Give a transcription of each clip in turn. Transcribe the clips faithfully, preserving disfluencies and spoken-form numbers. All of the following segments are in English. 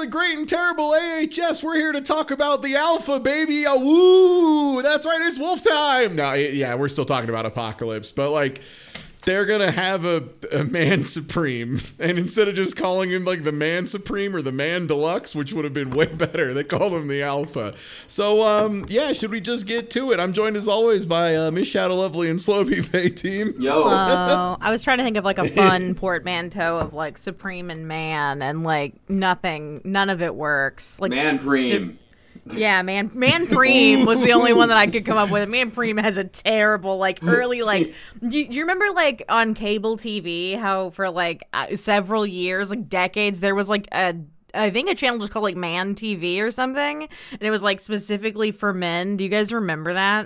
the great and terrible A H S. We're here to talk about the Alpha, baby. Oh, woo! That's right, it's wolf time. No, yeah, we're still talking about Apocalypse, but like, they're gonna have a, a Man Supreme, and instead of just calling him like the Man Supreme or the Man Deluxe, which would have been way better, they called him the Alpha. So, um, yeah, should we just get to it? I'm joined as always by uh, Miss Shadow Lovely and Slowby Faye team. Yo. Oh, I was trying to think of like a fun portmanteau of like Supreme and Man, and like nothing, none of it works. Like Man Preem. Su- Yeah, man, Man Preem was the only one that I could come up with. Man Preem has a terrible, like, early, like, do you, do you remember, like, on cable T V, how for, like, uh, several years, like, decades, there was, like, a, I think a channel just called, like, Man T V or something, and it was, like, specifically for men. Do you guys remember that?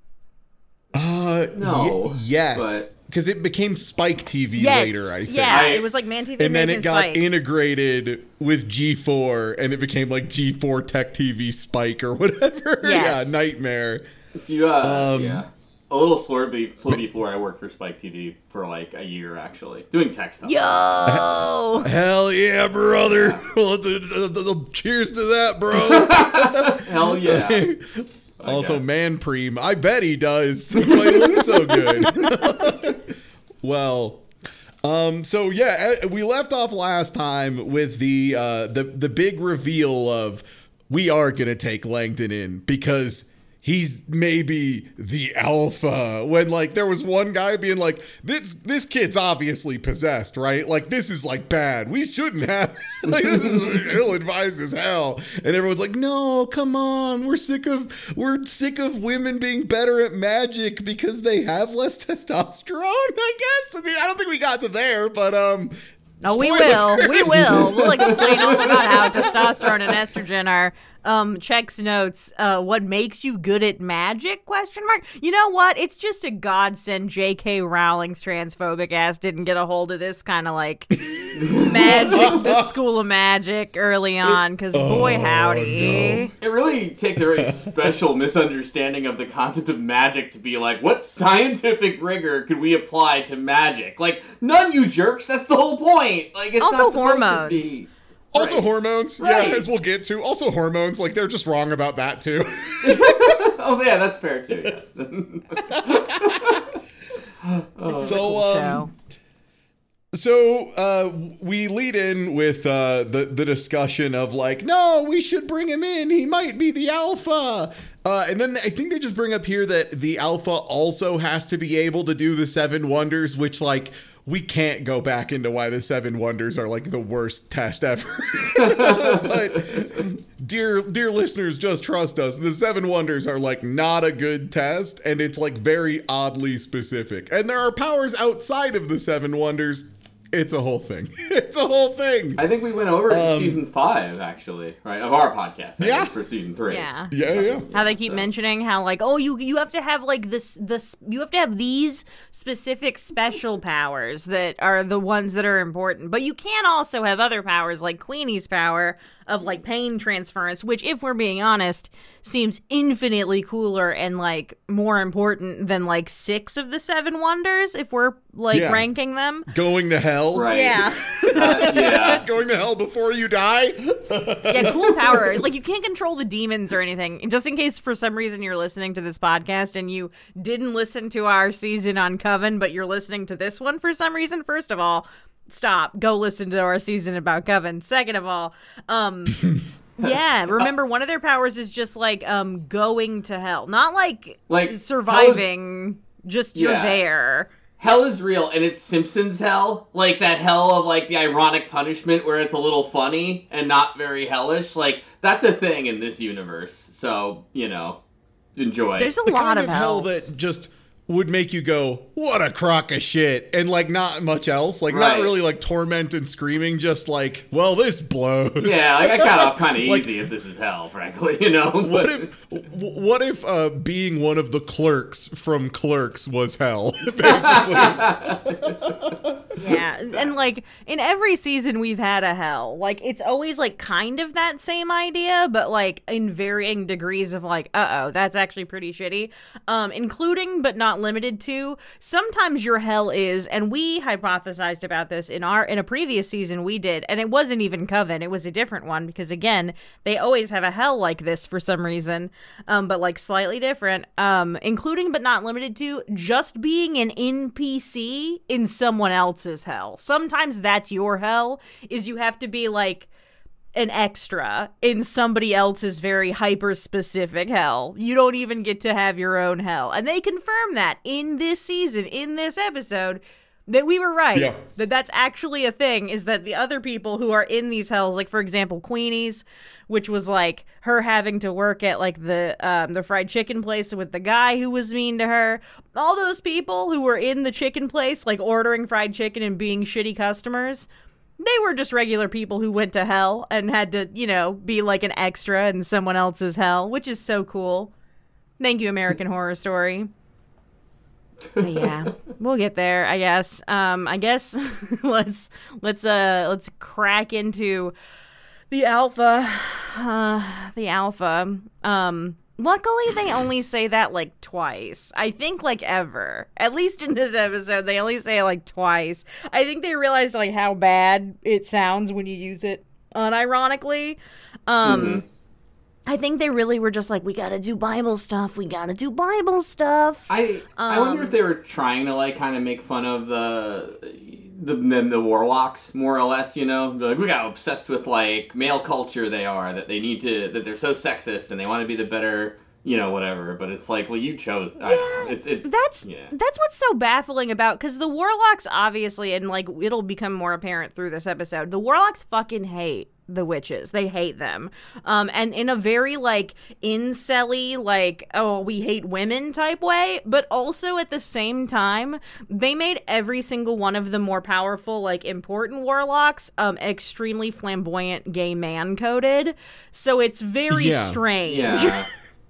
Uh, No, y- yes. but- Because it became Spike T V Yes. later, I think. Yeah, I- it was, like, Man T V And then American it got Spike. integrated with G four, and it became like G four Tech T V Spike or whatever. Yes. Yeah, nightmare. Do you, uh, Um, yeah. A little slower, be- slow before I worked for Spike T V for like a year, actually. Doing tech stuff. Yo! Hell yeah, brother. Well, cheers to that, bro. Hell yeah. Also, guess. Man Preem. I bet he does. That's why he looks so good. Well, um, so yeah, uh, we left off last time with the uh, the the big reveal of we are gonna take Langdon in because he's maybe the Alpha. When like there was one guy being like, this this kid's obviously possessed, right? Like this is like bad. We shouldn't have. Like this is ill-advised as hell. And everyone's like, no, come on. We're sick of we're sick of women being better at magic because they have less testosterone. I guess. I don't think we got to there, but um. No, we spoiler. will. We will. We'll explain all about how testosterone and estrogen are. Um, checks notes. Uh, what makes you good at magic? Question mark. You know what? It's just a godsend. J K. Rowling's transphobic ass didn't get a hold of this kind of like magic, the School of Magic early on. Because boy, howdy. no. It really takes a very special misunderstanding of the concept of magic to be like, what scientific rigor could we apply to magic? Like, none, you jerks. That's the whole point. Like, it's Also not supposed hormones. To be. Also Right. hormones, Right. yeah, as we'll get to. Also hormones, like they're just wrong about that too. Oh yeah, that's fair too. Yes. This is So, a cool um, show. So uh, we lead in with uh, the the discussion of like, no, we should bring him in. He might be the Alpha. Uh, and then I think they just bring up here that the Alpha also has to be able to do the Seven Wonders, which like we can't go back into why the Seven Wonders are like the worst test ever. But dear dear listeners, just trust us. The Seven Wonders are like not a good test, and it's like very oddly specific. And there are powers outside of the Seven Wonders. It's a whole thing. It's a whole thing. I think we went over Um, season five, actually, right, of our podcast. I Yeah. guess, for season three. Yeah. Yeah, yeah. How they keep So- mentioning how like, oh, you you have to have like this this you have to have these specific special powers that are the ones that are important, but you can also have other powers like Queenie's power of like pain transference, which, if we're being honest, seems infinitely cooler and like more important than like six of the Seven Wonders if we're like Yeah. ranking them. Going to hell. Right. Yeah. Uh, yeah. Going to hell before you die. Yeah, cool power. Like, you can't control the demons or anything. Just in case for some reason you're listening to this podcast and you didn't listen to our season on Coven, but you're listening to this one for some reason, first of all, stop. Go listen to our season about Coven. Second of all, um... yeah, remember one of their powers is just like um going to hell. Not like, Like, surviving, just you're Yeah. there. Hell is real, and it's Simpsons hell. Like that hell of like the ironic punishment where it's a little funny and not very hellish. Like that's a thing in this universe. So, you know, enjoy. There's a The lot kind of of hell hells. that just would make you go, what a crock of shit, and like not much else, like Right. not really like torment and screaming, just like, well, this blows. Yeah, like I got off kind of Like- easy if this is hell, frankly, you know. What But- if, w- what if uh, being one of the clerks from Clerks was hell? Basically, Yeah, and like in every season we've had a hell. Like it's always like kind of that same idea, but like in varying degrees of like, uh oh, that's actually pretty shitty. Um, including but not limited to. Sometimes your hell is, and we hypothesized about this in our in a previous season we did, and it wasn't even Coven. It was a different one because, again, they always have a hell like this for some reason, um, but like slightly different, um, including but not limited to just being an N P C in someone else's hell. Sometimes that's your hell, is you have to be like an extra in somebody else's very hyper-specific hell. You don't even get to have your own hell. And they confirm that in this season, in this episode, that we were right. Yeah. That that's actually a thing, is that the other people who are in these hells, like, for example, Queenie's, which was, like, her having to work at, like, the um, the fried chicken place with the guy who was mean to her. All those people who were in the chicken place, like, ordering fried chicken and being shitty customers, they were just regular people who went to hell and had to, you know, be like an extra in someone else's hell, which is so cool. Thank you, American Horror Story. But yeah, we'll get there, I guess. Um, I guess let's let's uh let's crack into the alpha. Uh, the alpha. Um. Luckily, they only say that, like, twice. I think, like, ever. At least in this episode, they only say it, like, twice. I think they realized, like, how bad it sounds when you use it unironically. Um, mm-hmm. I think they really were just like, we gotta do Bible stuff. We gotta do Bible stuff. I um, I wonder if they were trying to, like, kind of make fun of the... The, the the warlocks, more or less, you know, like, look how obsessed with, like, male culture they are, that they need to, that they're so sexist and they want to be the better, you know, whatever. But it's like, well, you chose. Yeah, I, it's, it, that's yeah. that's what's so baffling about, because the warlocks, obviously, and, like, it'll become more apparent through this episode, the warlocks fucking hate the witches. They hate them. Um, and in a very, like, incel-y, like, oh, we hate women type way, but also at the same time, they made every single one of the more powerful, like, important warlocks um, extremely flamboyant gay man-coded. So it's very yeah. strange. Yeah.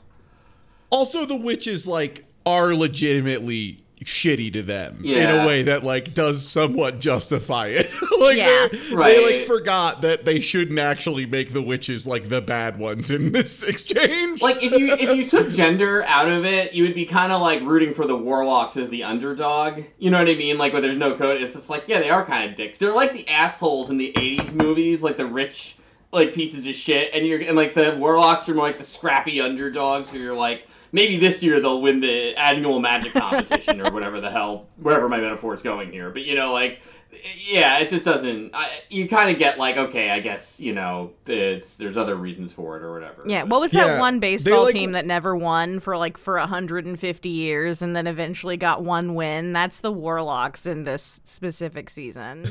Also, the witches, like, are legitimately shitty to them yeah. in a way that, like, does somewhat justify it. Like, yeah. right. they, like, forgot that they shouldn't actually make the witches, like, the bad ones in this exchange. Like, if you if you took gender out of it, you would be kind of, like, rooting for the warlocks as the underdog. You know what I mean? Like, where there's no code, it's just like, yeah, they are kind of dicks. They're like the assholes in the eighties movies, like the rich, like, pieces of shit, and you're and like the warlocks are more like the scrappy underdogs who you're like, maybe this year they'll win the annual magic competition or whatever the hell, wherever my metaphor is going here. But, you know, like, yeah, it just doesn't, I, you kind of get like, okay, I guess, you know, it's, there's other reasons for it or whatever. Yeah, but, what was that yeah, one baseball like, team that never won for like for one hundred fifty years and then eventually got one win? That's the Warlocks in this specific season.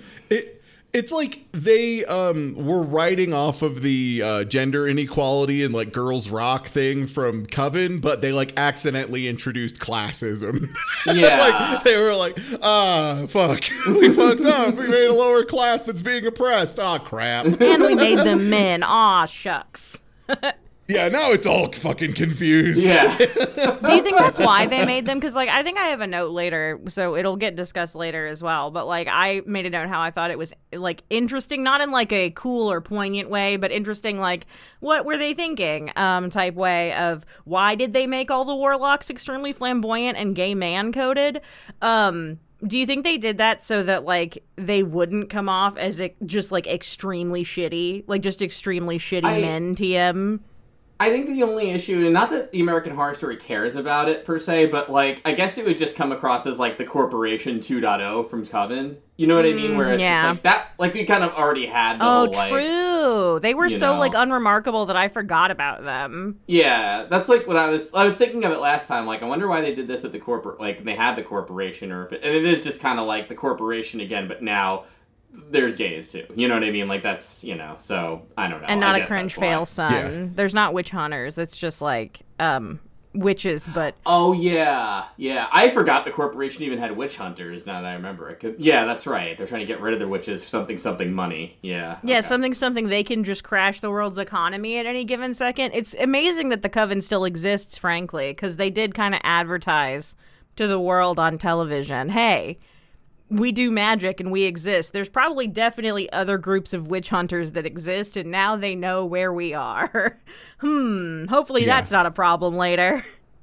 It It's like they um, were writing off of the uh, gender inequality and, like, girls rock thing from Coven, but they, like, accidentally introduced classism. Yeah. Like, they were like, ah, fuck, we fucked up. We made a lower class that's being oppressed. Aw, crap. And we made them men. Aw, shucks. Yeah, now it's all fucking confused. Yeah. Do you think that's why they made them? Because, like, I think I have a note later, so it'll get discussed later as well. But, like, I made a note how I thought it was, like, interesting, not in, like, a cool or poignant way, but interesting, like, what were they thinking um, type way of why did they make all the warlocks extremely flamboyant and gay man-coded? Um... Do you think they did that so that, like, they wouldn't come off as it just, like, extremely shitty? Like, just extremely shitty I, men, T M? I think the only issue, and not that the American Horror Story cares about it, per se, but, like, I guess it would just come across as, like, the Corporation two point oh from Coven. You know what I mean? Where it's yeah. just like that, like, we kind of already had the Oh, whole, like... true! They were so, know. like, unremarkable that I forgot about them. Yeah, that's, like, what I was... I was thinking of it last time, like, I wonder why they did this at the corporate... Like, they had the Corporation, or if it... And it is just kind of like the Corporation again, but now... There's gays too, you know what I mean? Like, that's, you know, so I don't know. And not I a guess cringe that's why. fail son. Yeah. There's not witch hunters. It's just like um witches, but Oh yeah, yeah. I forgot the Corporation even had witch hunters. Now that I remember it, 'Cause- yeah, that's right. They're trying to get rid of their witches. Something, something money. Yeah. yeah, okay. something something they can just crash the world's economy at any given second. It's amazing that the Coven still exists, frankly, because they did kind of advertise to the world on television, hey, we do magic and we exist. There's probably definitely other groups of witch hunters that exist, and now they know where we are. hmm. Hopefully Yeah. that's not a problem later.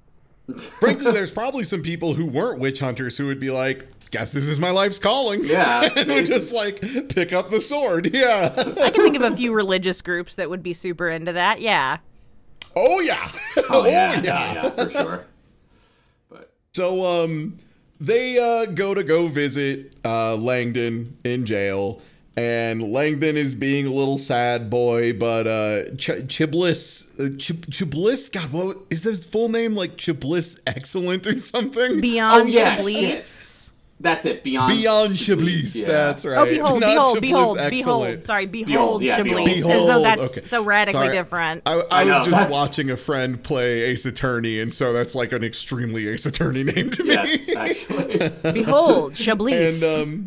Frankly, there's probably some people who weren't witch hunters who would be like, guess this is my life's calling. Yeah. And would just like pick up the sword. Yeah. I can think of a few religious groups that would be super into that. Yeah. Oh, yeah. Oh, Oh, yeah, yeah. yeah, yeah, for sure. But So, um, they uh, go to go visit uh, Langdon in jail. And Langdon is being a little sad boy, but uh, Ch- Chiblis, uh, Ch- Chiblis, God, what is his full name? Like Chiblis Excellent or something? Beyond Oh, yeah, Chablis. that's it. Beyond. Beyond Chablis, Yeah. that's right. Oh, behold, Not behold, Chablis behold, Excellent. behold. Sorry, behold, Behold, yeah, Chablis. behold. As though that's okay. so radically Sorry, different. I, I, I was know, just that's- watching a friend play Ace Attorney, and so that's like an extremely Ace Attorney name to me. Yes, actually. Behold, Chablis. And um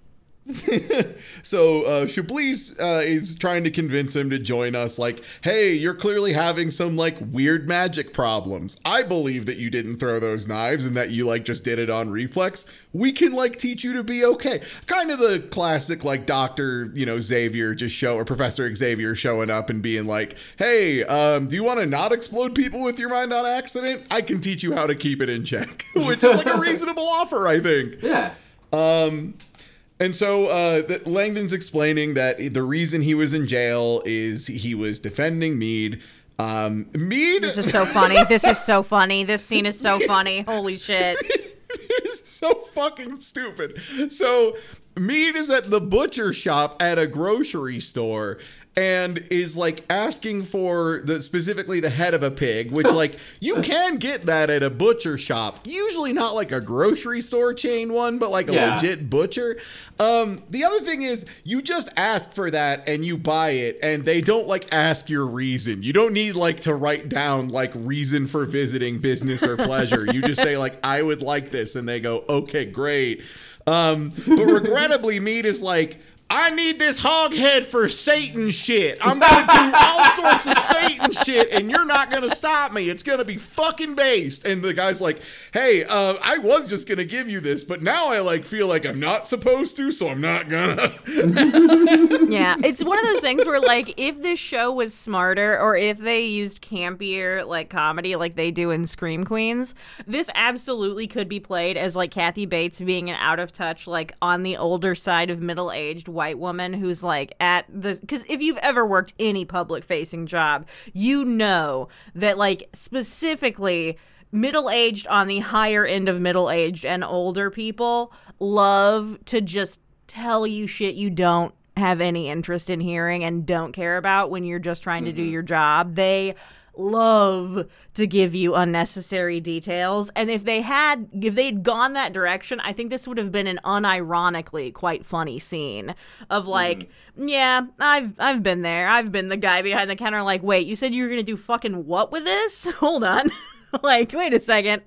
so uh Chablis uh is trying to convince him to join us, like, hey, you're clearly having some like weird magic problems. I believe that you didn't throw those knives and that you like just did it on reflex. We can like teach you to be okay. Kind of the classic like Doctor, you know, Xavier just show or Professor Xavier showing up and being like, hey, um, do you want to not explode people with your mind on accident? I can teach you how to keep it in check. Which is like a reasonable offer, I think. Yeah. Um And so uh, the, Langdon's explaining that the reason he was in jail is he was defending Meade. Um, Meade This is so funny. This is so funny. This scene is so funny. Holy shit. it is so fucking stupid. So Meade is at the butcher shop at a grocery store and is like asking for the specifically the head of a pig, which like you can get that at a butcher shop, usually not like a grocery store chain one, but like a Yeah. legit butcher. Um, the other thing is you just ask for that and you buy it, and they don't like ask your reason. You don't need like to write down like reason for visiting, business or pleasure. You just say like, I would like this, and they go, okay, great. Um, but regrettably, Meade is like, I need this hog head for Satan shit. I'm gonna do all sorts of Satan shit, and you're not gonna stop me. It's gonna be fucking based. And the guy's like, hey, uh, I was just gonna give you this, but now I like feel like I'm not supposed to, so I'm not gonna. Yeah, it's one of those things where, like, if this show was smarter or if they used campier, like, comedy like they do in Scream Queens, this absolutely could be played as, like, Kathy Bates being an out-of-touch, like, on the older side of middle-aged white woman who's, like, at the... Because if you've ever worked any public-facing job, you know that, like, specifically... middle-aged on the higher end of middle-aged and older people love to just tell you shit you don't have any interest in hearing and don't care about when you're just trying to do your job. They love to give you unnecessary details, and if they had if they'd gone that direction, I think this would have been an unironically quite funny scene of like, mm. yeah, I've I've been there. I've been the guy behind the counter like, wait, you said you were gonna do fucking what with this? Hold on. Like, wait a second.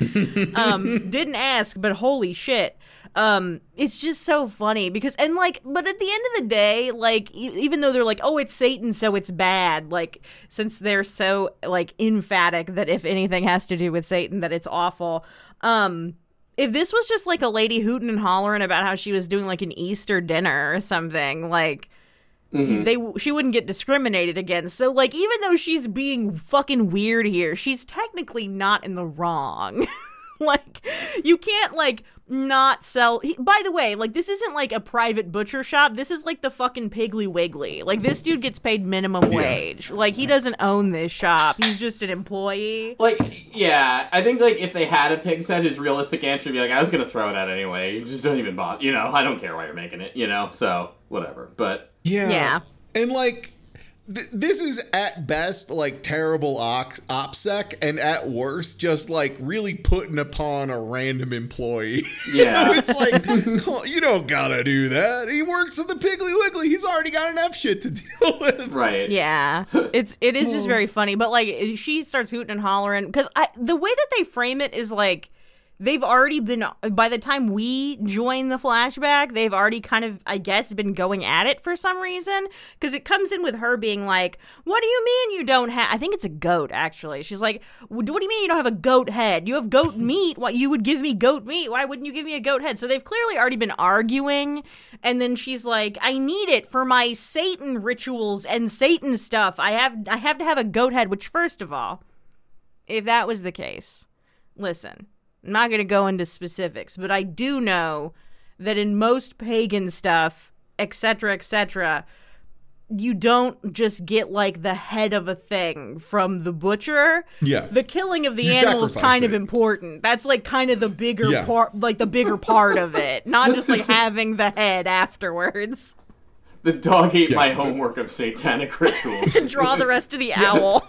Um, didn't ask, but holy shit. Um, it's just so funny because, and like, but at the end of the day, like, e- even though they're like, oh, it's Satan, so it's bad, like, since they're so, like, emphatic that if anything has to do with Satan, that it's awful. Um, if this was just like a lady hooting and hollering about how she was doing like an Easter dinner or something, like, Mm-hmm. They she wouldn't get discriminated against. So, like, even though she's being fucking weird here, she's technically not in the wrong. Like, you can't, like, not sell... He, by the way, like, this isn't, like, a private butcher shop. This is, like, the fucking Piggly Wiggly. Like, this dude gets paid minimum wage. Like, he doesn't own this shop. He's just an employee. Like, yeah, I think, like, if they had a pig set, his realistic answer would be like, I was gonna throw it out anyway. You just don't even bother. You know, I don't care why you're making it, you know? So, whatever. But... Yeah. Yeah. And like, th- this is at best like terrible ox- OPSEC, and at worst just like really putting upon a random employee. Yeah. It's like, come- you don't gotta do that. He works at the Piggly Wiggly. He's already got enough shit to deal with. Right. Yeah, it's it is just very funny. But like, she starts hooting and hollering because I the way that they frame it is like, they've already been, by the time we join the flashback, they've already kind of, I guess, been going at it for some reason. Because it comes in with her being like, what do you mean you don't have, I think it's a goat, actually. She's like, what do you mean you don't have a goat head? You have goat meat. Why you would give me goat meat? Why wouldn't you give me a goat head? So they've clearly already been arguing. And then she's like, I need it for my Satan rituals and Satan stuff. I have, I have to have a goat head, which, first of all, if that was the case, listen, I'm not going to go into specifics, but I do know that in most pagan stuff, et cetera, et cetera, you don't just get like the head of a thing from the butcher. Yeah. The killing of the You animal is sacrifice kind it. of important. That's like kind of the bigger Yeah. part, like the bigger part of it, not just like having the head afterwards The dog ate Yeah, my but- homework of satanic rituals. to draw the rest of the owl.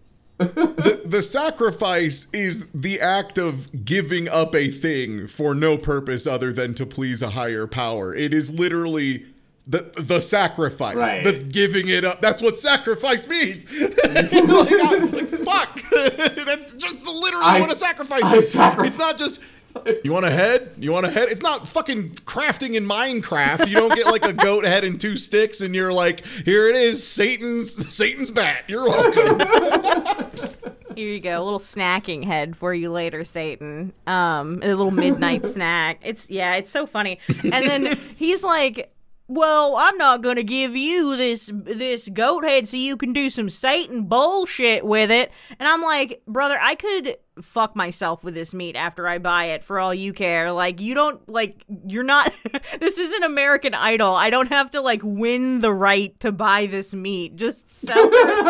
The, the sacrifice is the act of giving up a thing for no purpose other than to please a higher power. It is literally the the sacrifice, Right. the giving it up. That's what sacrifice means. like, I- like, fuck. That's just literally I- what a sacrifice I is. sacri- It's not just. You want a head? You want a head? It's not fucking crafting in Minecraft. You don't get like a goat head and two sticks, and you're like, here it is, Satan's Satan's bat. You're welcome. Here you go, a little snacking head for you later, Satan. Um, a little midnight snack. It's yeah, it's so funny. And then he's like, "Well, I'm not gonna give you this this goat head so you can do some Satan bullshit with it." And I'm like, brother, I could fuck myself with this meat after I buy it for all you care. Like, you don't, like, you're not, this isn't American Idol. I don't have to, like, win the right to buy this meat. Just sell the,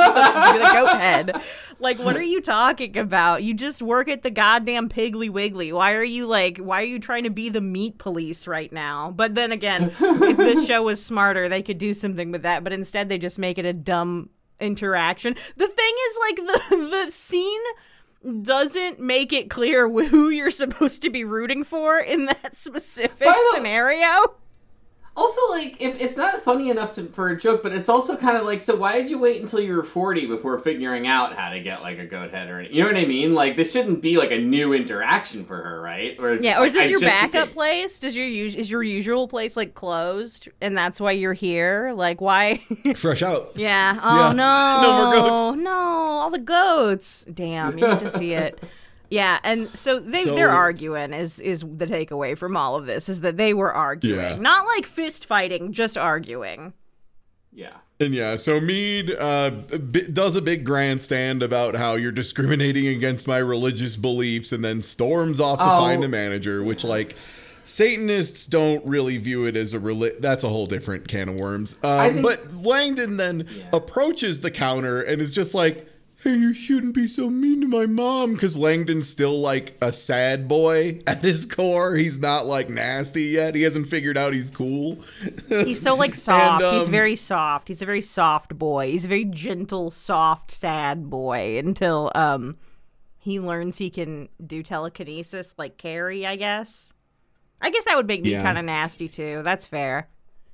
the goat head. Like, what are you talking about? You just work at the goddamn Piggly Wiggly. Why are you, like, why are you trying to be the meat police right now? But then again, if this show was smarter, they could do something with that. But instead, they just make it a dumb interaction. The thing is, like, the the scene doesn't make it clear who you're supposed to be rooting for in that specific By the- scenario. Also, like, if it's not funny enough to, for a joke, but it's also kind of like, so why did you wait until you were forty before figuring out how to get, like, a goat head or anything? You know what I mean? Like, this shouldn't be, like, a new interaction for her, right? Or Yeah, or is this I your just backup became- place? Does your us- is your usual place like closed, and that's why you're here? Like, why? Fresh out. Yeah. Oh Yeah. no. No more goats. No, all the goats. Damn, you need to see it. Yeah, and so they So- they're arguing is is the takeaway from all of this is that they were arguing, Yeah. not like fist fighting, just arguing. Yeah. And yeah, so Mead uh, b- does a big grandstand about how you're discriminating against my religious beliefs and then storms off to Oh. find a manager, which, like, Satanists don't really view it as a reli- that's a whole different can of worms. Um, think- but Langdon then Yeah. approaches the counter and is just like, hey, you shouldn't be so mean to my mom, because Langdon's still like a sad boy at his core. He's not like nasty yet. He hasn't figured out he's cool. He's so like soft. And, He's um, very soft. He's a very soft boy. He's a very gentle, soft, sad boy until um he learns he can do telekinesis like Carrie, I guess. I guess that would make me Yeah. kind of nasty too. That's fair.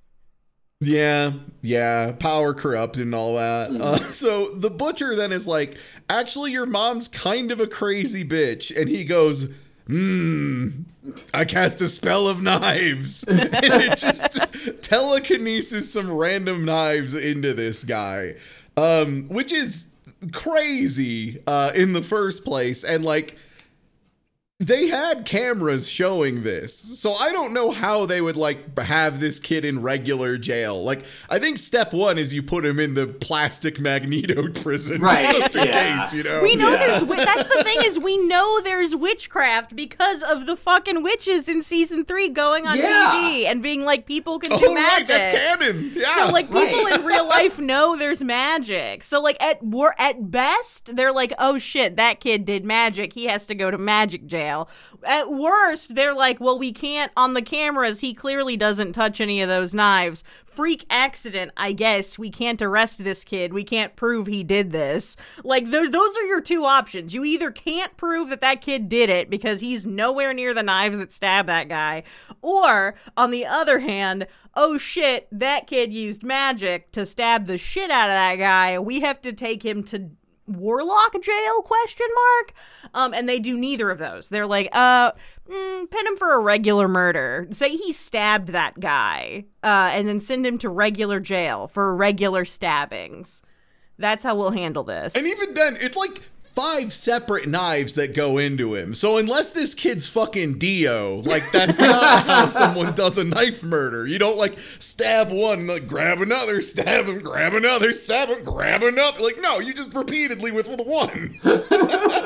Yeah, yeah, power corrupt and all that. Uh, so the butcher then is like, actually, your mom's kind of a crazy bitch. And he goes, hmm, I cast a spell of knives. And it just telekinesis some random knives into this guy, um, which is crazy uh, in the first place. And like, they had cameras showing this, so I don't know how they would like have this kid in regular jail. Like, I think step one is you put him in the plastic Magneto prison, Right, just in yeah. case, you know. We know Yeah. there's wi- that's the thing is we know there's witchcraft because of the fucking witches in season three going on Yeah. T V and being like people can Oh, do right, magic. that's canon. Yeah. So like people Right. in real life know there's magic. So like at wor- at best they're like, oh shit, that kid did magic. He has to go to magic jail. At worst, they're like, well, we can't on the cameras. He clearly doesn't touch any of those knives. Freak accident, I guess. We can't arrest this kid. We can't prove he did this. Like those those are your two options. You either can't prove that that kid did it because he's nowhere near the knives that stab that guy, or on the other hand, oh shit, that kid used magic to stab the shit out of that guy. We have to take him to Warlock jail, question mark? Um, and they do neither of those. They're like, uh, mm, pin him for a regular murder. Say he stabbed that guy, uh, and then send him to regular jail for regular stabbings. That's how we'll handle this. And even then, it's like five separate knives that go into him. So unless this kid's fucking Dio, like, that's not how someone does a knife murder. You don't like stab one, like grab another, stab him, grab another, stab him, grab another. Like, no, you just repeatedly with, with one.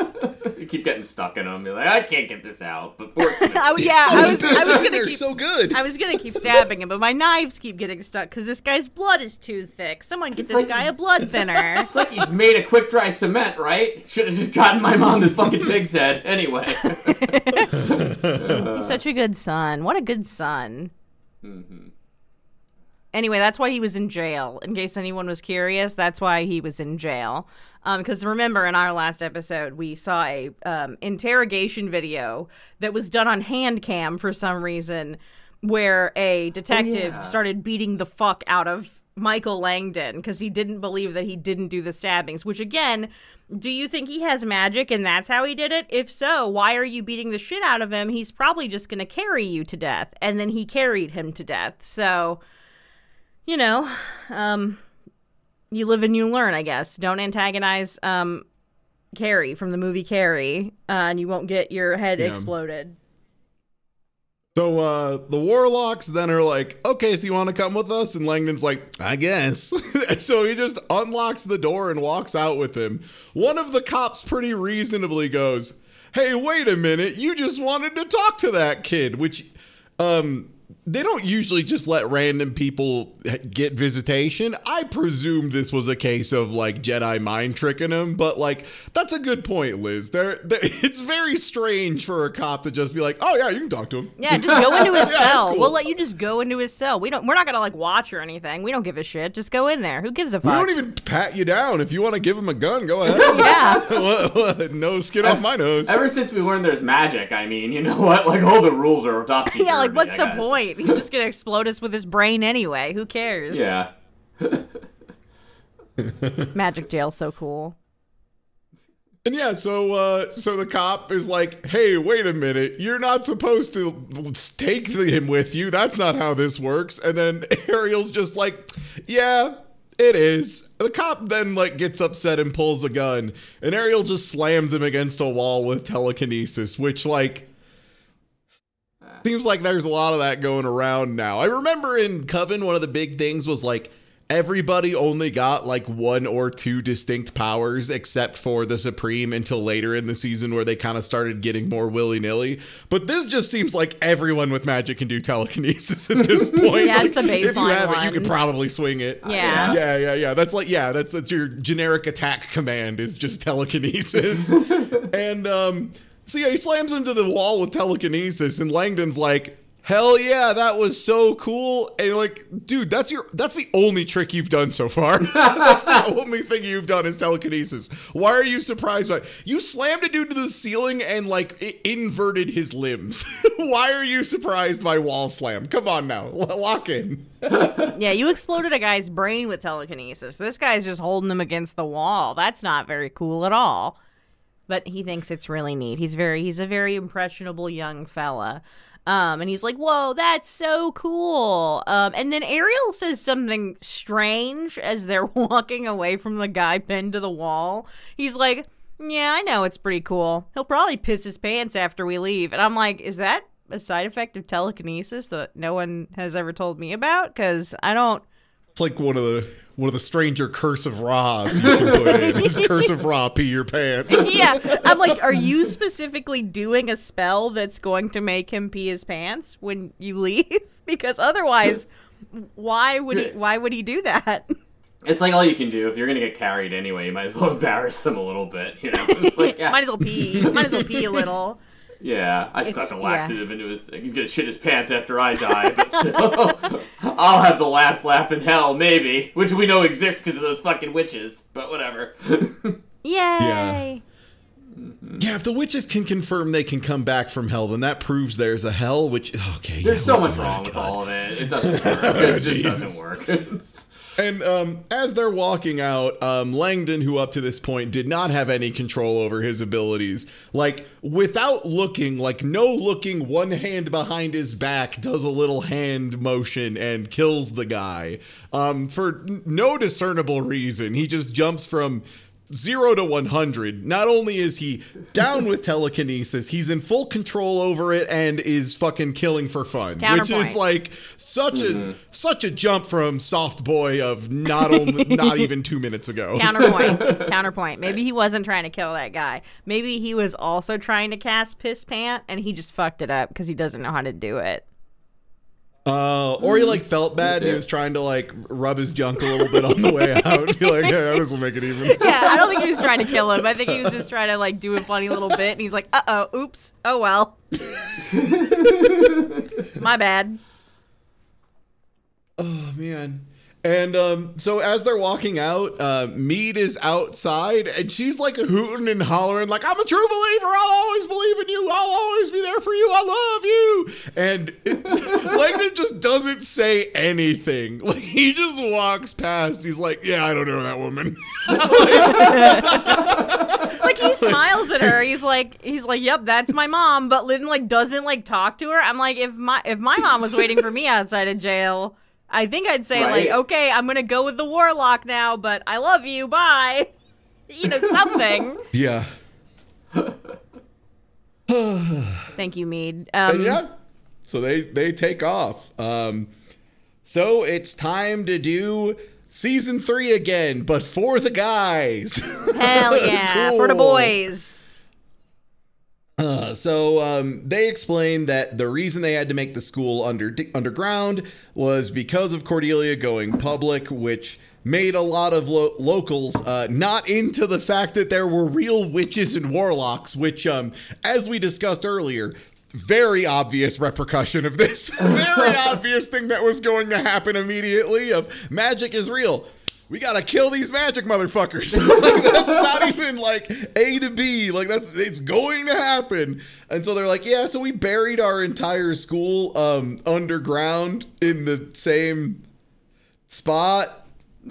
You keep getting stuck in them. You're like, I can't get this out. But fortunately, Oh, yeah, so I was, good. I was gonna They're keep, so good. I was gonna keep stabbing him, but my knives keep getting stuck because this guy's blood is too thick. Someone get this like- guy a blood thinner. it's like he's made of quick dry cement, right? Should have just gotten my mom the fucking pig's head. Anyway. He's such a good son. What a good son. Mm-hmm. Anyway, that's why he was in jail. In case anyone was curious, that's why he was in jail. Because um, remember, in our last episode, we saw a um, interrogation video that was done on hand cam for some reason, where a detective Oh, yeah. started beating the fuck out of Michael Langdon because he didn't believe that he didn't do the stabbings. Which, again, do you think he has magic and that's how he did it? If so, why are you beating the shit out of him? He's probably just going to carry you to death. And then he carried him to death. So, you know, um, you live and you learn, I guess. Don't antagonize um, Carrie from the movie Carrie, uh, and you won't get your head Yeah. exploded. So uh, the warlocks then are like, okay, so you want to come with us? And Langdon's like, I guess. So he just unlocks the door and walks out with him. One of the cops pretty reasonably goes, hey, wait a minute, you just wanted to talk to that kid, which um, they don't usually just let random people get visitation. I presume this was a case of like Jedi mind tricking them, but like that's a good point, Liz. There, it's very strange for a cop to just be like, "Oh yeah, you can talk to him." Yeah, just go into his Yeah, that's cell. cool. We'll let you just go into his cell. We don't. We're not gonna like watch or anything. We don't give a shit. Just go in there. Who gives a We fuck? don't even pat you down. If you want to give him a gun, go ahead. Yeah. No skin off my nose. Ever since we learned there's magic, I mean, you know what? Like, all the rules are topsy-turvy. Yeah, like what's I the guess. point? He's just gonna explode us with his brain anyway. Who cares? Yeah. Magic jail's so cool. And yeah, so uh, so the cop is like, "Hey, wait a minute! You're not supposed to take him with you. That's not how this works." And then Ariel's just like, "Yeah, it is." The cop then like gets upset and pulls a gun, and Ariel just slams him against a wall with telekinesis, which like seems like there's a lot of that going around now. I remember in Coven, one of the big things was like everybody only got like one or two distinct powers except for the Supreme until later in the season where they kind of started getting more willy-nilly. But this just seems like everyone with magic can do telekinesis at this point. Yeah, it's Like, the if you baseline have it, you one. could probably swing it. Yeah. Yeah, yeah, yeah. That's like, yeah, that's, that's your generic attack command is just telekinesis. And, um, so yeah, he slams into the wall with telekinesis, and Langdon's like, hell yeah, that was so cool. And you're like, dude, that's your that's the only trick you've done so far. That's the only thing you've done is telekinesis. Why are you surprised by you slammed a dude to the ceiling and like I- inverted his limbs? Why are you surprised by wall slam? Come on now, L- lock in. Yeah, you exploded a guy's brain with telekinesis. This guy's just holding him against the wall. That's not very cool at all. But he thinks it's really neat. He's very he's a very impressionable young fella. Um, and he's like, whoa, that's so cool. Um, and then Ariel says something strange as they're walking away from the guy pinned to the wall. He's like, yeah, I know it's pretty cool. He'll probably piss his pants after we leave. And I'm like, is that a side effect of telekinesis that no one has ever told me about? Because I don't. It's like one of the one of the stranger curse of Ra's you can put in. It's curse of Ra, pee your pants. Yeah, I'm like, are you specifically doing a spell that's going to make him pee his pants when you leave? Because otherwise, why would he? Why would he do that? It's like all you can do. If you're gonna get carried anyway, you might as well embarrass them a little bit, you know? It's like, yeah. Might as well pee. Might as well pee a little. Yeah, I It's- stuck a yeah. laxative into his thing. He's gonna shit his pants after I die, but still, I'll have the last laugh in hell, maybe, which we know exists because of those fucking witches. But whatever. Yay! Yeah, if the witches can confirm they can come back from hell, then that proves there's a hell, which, okay. There's yeah, so well, much oh wrong my with God. all of it. It doesn't work. It just Jesus. doesn't work. And um, as they're walking out, um, Langdon, who up to this point did not have any control over his abilities, like without looking, like no looking, one hand behind his back, does a little hand motion and kills the guy um, for n- no discernible reason. He just jumps from zero to one hundred, not only is he down with telekinesis, he's in full control over it and is fucking killing for fun, which is like such mm-hmm. a such a jump from soft boy of not only not even two minutes ago. Counterpoint. Counterpoint. Maybe he wasn't trying to kill that guy. Maybe he was also trying to cast Piss Pant and he just fucked it up because he doesn't know how to do it. Uh, or he like felt bad and he was trying to like rub his junk a little bit on the way out. Be like, yeah, this will make it even. Yeah, I don't think he was trying to kill him. I think he was just trying to like do a funny little bit and he's like, uh oh, oops, oh well. My bad. Oh man. And um, so as they're walking out, uh, Mead is outside, and she's like hooting and hollering, like, I'm a true believer. I'll always believe in you. I'll always be there for you. I love you. And it, Langdon just doesn't say anything. Like, he just walks past. He's like, yeah, I don't know that woman. Like, he smiles at her. He's like, he's like, yep, that's my mom. But Lynn, like, doesn't, like, talk to her. I'm like, if my if my mom was waiting for me outside of jail, I think I'd say, right. like, okay, I'm going to go with the warlock now, but I love you, bye. You know, something. Yeah. Thank you, Mead. Um, and yeah, so they, they take off. Um, so it's time to do season three again, but for the guys. Hell yeah, cool. For the boys. Uh, so um, they explained that the reason they had to make the school under underground was because of Cordelia going public, which made a lot of lo- locals uh, not into the fact that there were real witches and warlocks, which, um, as we discussed earlier, very obvious repercussion of this. Very obvious thing that was going to happen immediately of magic is real. We gotta kill these magic motherfuckers. Like, that's not even like A to B. Like, that's it's going to happen. And so they're like, yeah, so we buried our entire school um, underground in the same spot.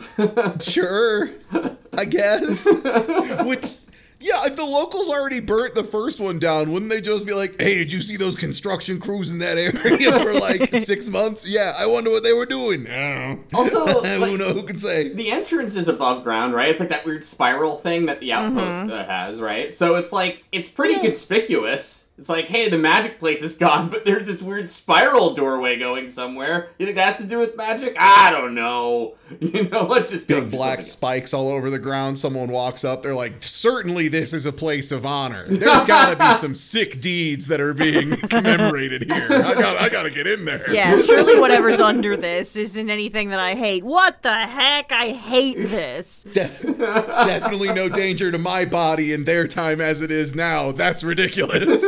Sure, I guess. Which, yeah, if the locals already burnt the first one down, wouldn't they just be like, hey, did you see those construction crews in that area for like six months? Yeah, I wonder what they were doing. I don't know. Also, who like, know who can say? The entrance is above ground, right? It's like that weird spiral thing that the outpost mm-hmm. uh, has, right? So it's like, it's pretty yeah. conspicuous. It's like, hey, the magic place is gone, but there's this weird spiral doorway going somewhere. You think that's to do with magic? I don't know. You know, let's just go. Big black spikes all over the ground. Someone walks up. They're like, certainly this is a place of honor. There's got to be some sick deeds that are being commemorated here. I got, I got to get in there. Yeah, surely whatever's under this isn't anything that I hate. What the heck? I hate this. Def- definitely no danger to my body in their time as it is now. That's ridiculous.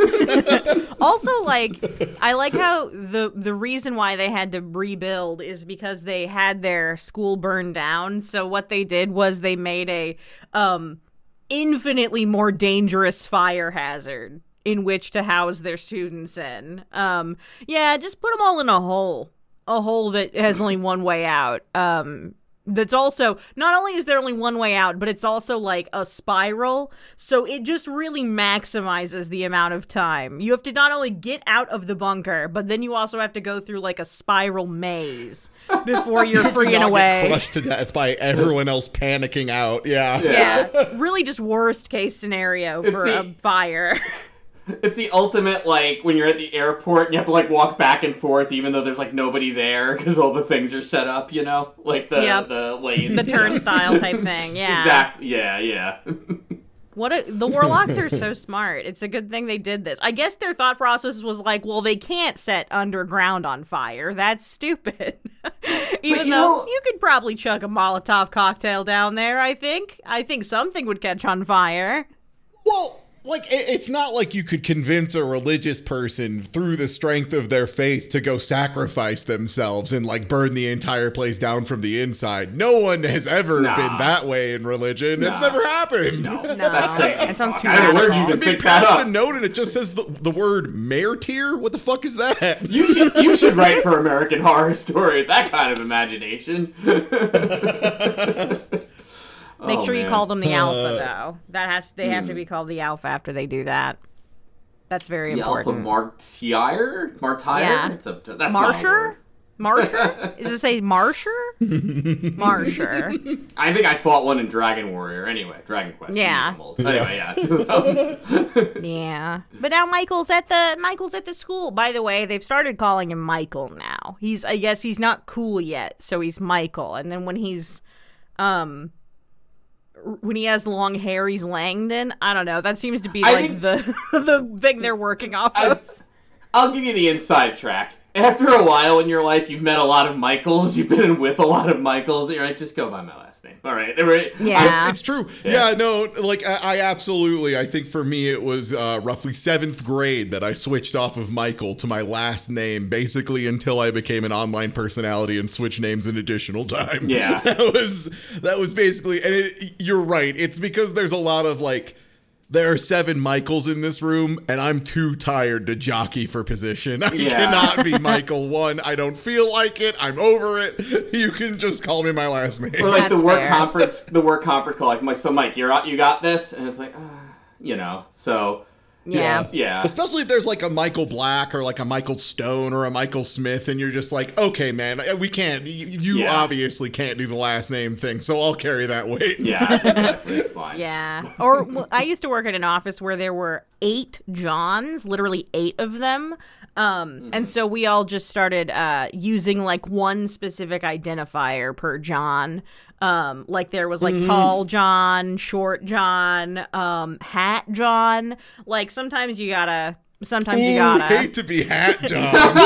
Also, like, I like how the the reason why they had to rebuild is because they had their school burned down. So what they did was they made a um infinitely more dangerous fire hazard in which to house their students in. Um, yeah, just put them all in a hole, a hole that has only one way out. Um. That's also, not only is there only one way out, but it's also like a spiral. So it just really maximizes the amount of time. You have to not only get out of the bunker, but then you also have to go through like a spiral maze before you're free and away. Get crushed to death by everyone else panicking out. Yeah. Yeah. yeah. Really just worst case scenario for the- a fire. It's the ultimate, like, when you're at the airport and you have to, like, walk back and forth even though there's, like, nobody there because all the things are set up, you know? Like, the, yep. the lanes. The turnstile type thing, yeah. Exactly, yeah, yeah. What a, the Warlocks are so smart. It's a good thing they did this. I guess their thought process was like, well, they can't set underground on fire. That's stupid. Even though know, you could probably chug a Molotov cocktail down there, I think. I think something would catch on fire. Well... Like, it's not like you could convince a religious person through the strength of their faith to go sacrifice themselves and, like, burn the entire place down from the inside. No one has ever nah. been that way in religion. Nah. It's never happened. No, no. That sounds too I where you It passed a note and it just says the, the word martyr? What the fuck is that? You should, you should write for American Horror Story with that kind of imagination. Make oh, sure you man. call them the Alpha, though. That has they have hmm. to be called the Alpha after they do that. That's very the important. Alpha Martyr? Martyr? Yeah. It's a, that's Marsher? Marsher? Is it say Marsher? Marsher. I think I fought one in Dragon Warrior. Anyway, Dragon Quest. Yeah. Animals. Anyway, yeah. Yeah. But now Michael's at the Michael's at the school. By the way, they've started calling him Michael now. He's I guess he's not cool yet, so he's Michael. And then when he's um when he has long hair, he's Langdon. I don't know. That seems to be I like think- the the thing they're working off I, of. I'll give you the inside track. After a while in your life, you've met a lot of Michaels, you've been with a lot of Michaels, you're like, just go by my last name. All right. They were, Yeah. It's true. Yeah, yeah no, like I, I absolutely, I think for me it was uh, roughly seventh grade that I switched off of Michael to my last name, basically until I became an online personality and switched names an additional time. Yeah. That was, that was basically, and it, you're right. It's because there's a lot of like, there are seven Michaels in this room, and I'm too tired to jockey for position. I Yeah. cannot be Michael one. I don't feel like it. I'm over it. You can just call me my last name. Or like That's the work fair. conference, the work conference call, like, Mike, so Mike, you're out, you got this? And it's like, uh, you know, so, Yeah. yeah. Especially if there's like a Michael Black or like a Michael Stone or a Michael Smith, and you're just like, okay, man, we can't. You, you Yeah. obviously can't do the last name thing, so I'll carry that weight. Yeah, exactly. It's fine. Yeah. Or well, I used to work at an office where there were eight Johns, literally eight of them. Um, Mm-hmm. And so we all just started uh, using like one specific identifier per John. Um, like there was like tall John, short John, um, hat John. Like sometimes you gotta, sometimes you Ooh, gotta. hate to be Hat John.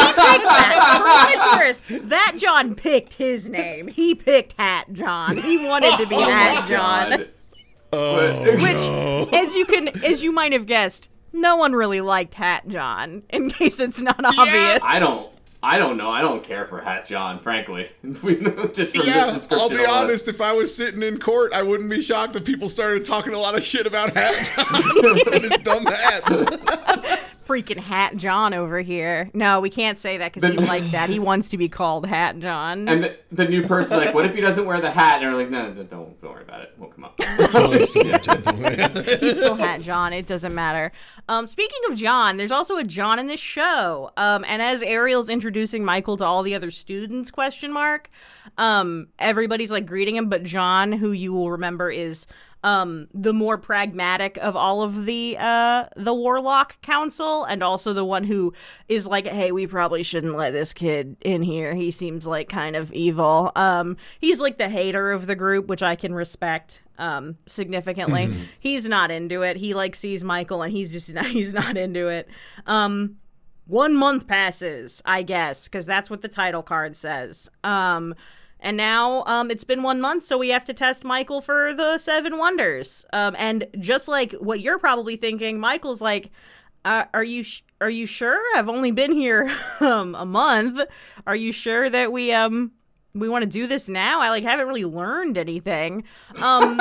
that, for what it's worth, that John picked his name. He picked Hat John. He wanted to be Oh Hat my John. God. Oh, Which- no. As you can, as you might have guessed, no one really liked Hat John. In case it's not obvious. I don't, I don't know. I don't care for Hat John, frankly. We know just from Yeah, this description I'll be alone. honest. If I was sitting in court, I wouldn't be shocked if people started talking a lot of shit about Hat John and his dumb hats. Freaking Hat John over here. No, we can't say that because he liked that. He wants to be called Hat John. And the, the new person's like, what if he doesn't wear the hat? And they're like, no, no, don't, don't worry about it. We'll come up. He's still Hat John. It doesn't matter. Um, speaking of John, there's also a John in this show. Um, and as Ariel's introducing Michael to all the other students, question mark, um, everybody's like greeting him, but John, who you will remember is um the more pragmatic of all of the uh the Warlock Council, and also the one who is like, hey, we probably shouldn't let this kid in here. He seems like kind of evil. Um he's like the hater of the group, which I can respect um significantly. Mm-hmm. He's not into it. He like sees Michael and he's just not, he's not into it. Um one month passes, I guess, because that's what the title card says. Um And now um, it's been one month, so we have to test Michael for the Seven Wonders. Um, and just like what you're probably thinking, Michael's like, uh, "Are you sh- are you sure? I've only been here um, a month. Are you sure that we um we want to do this now? I like haven't really learned anything." Um,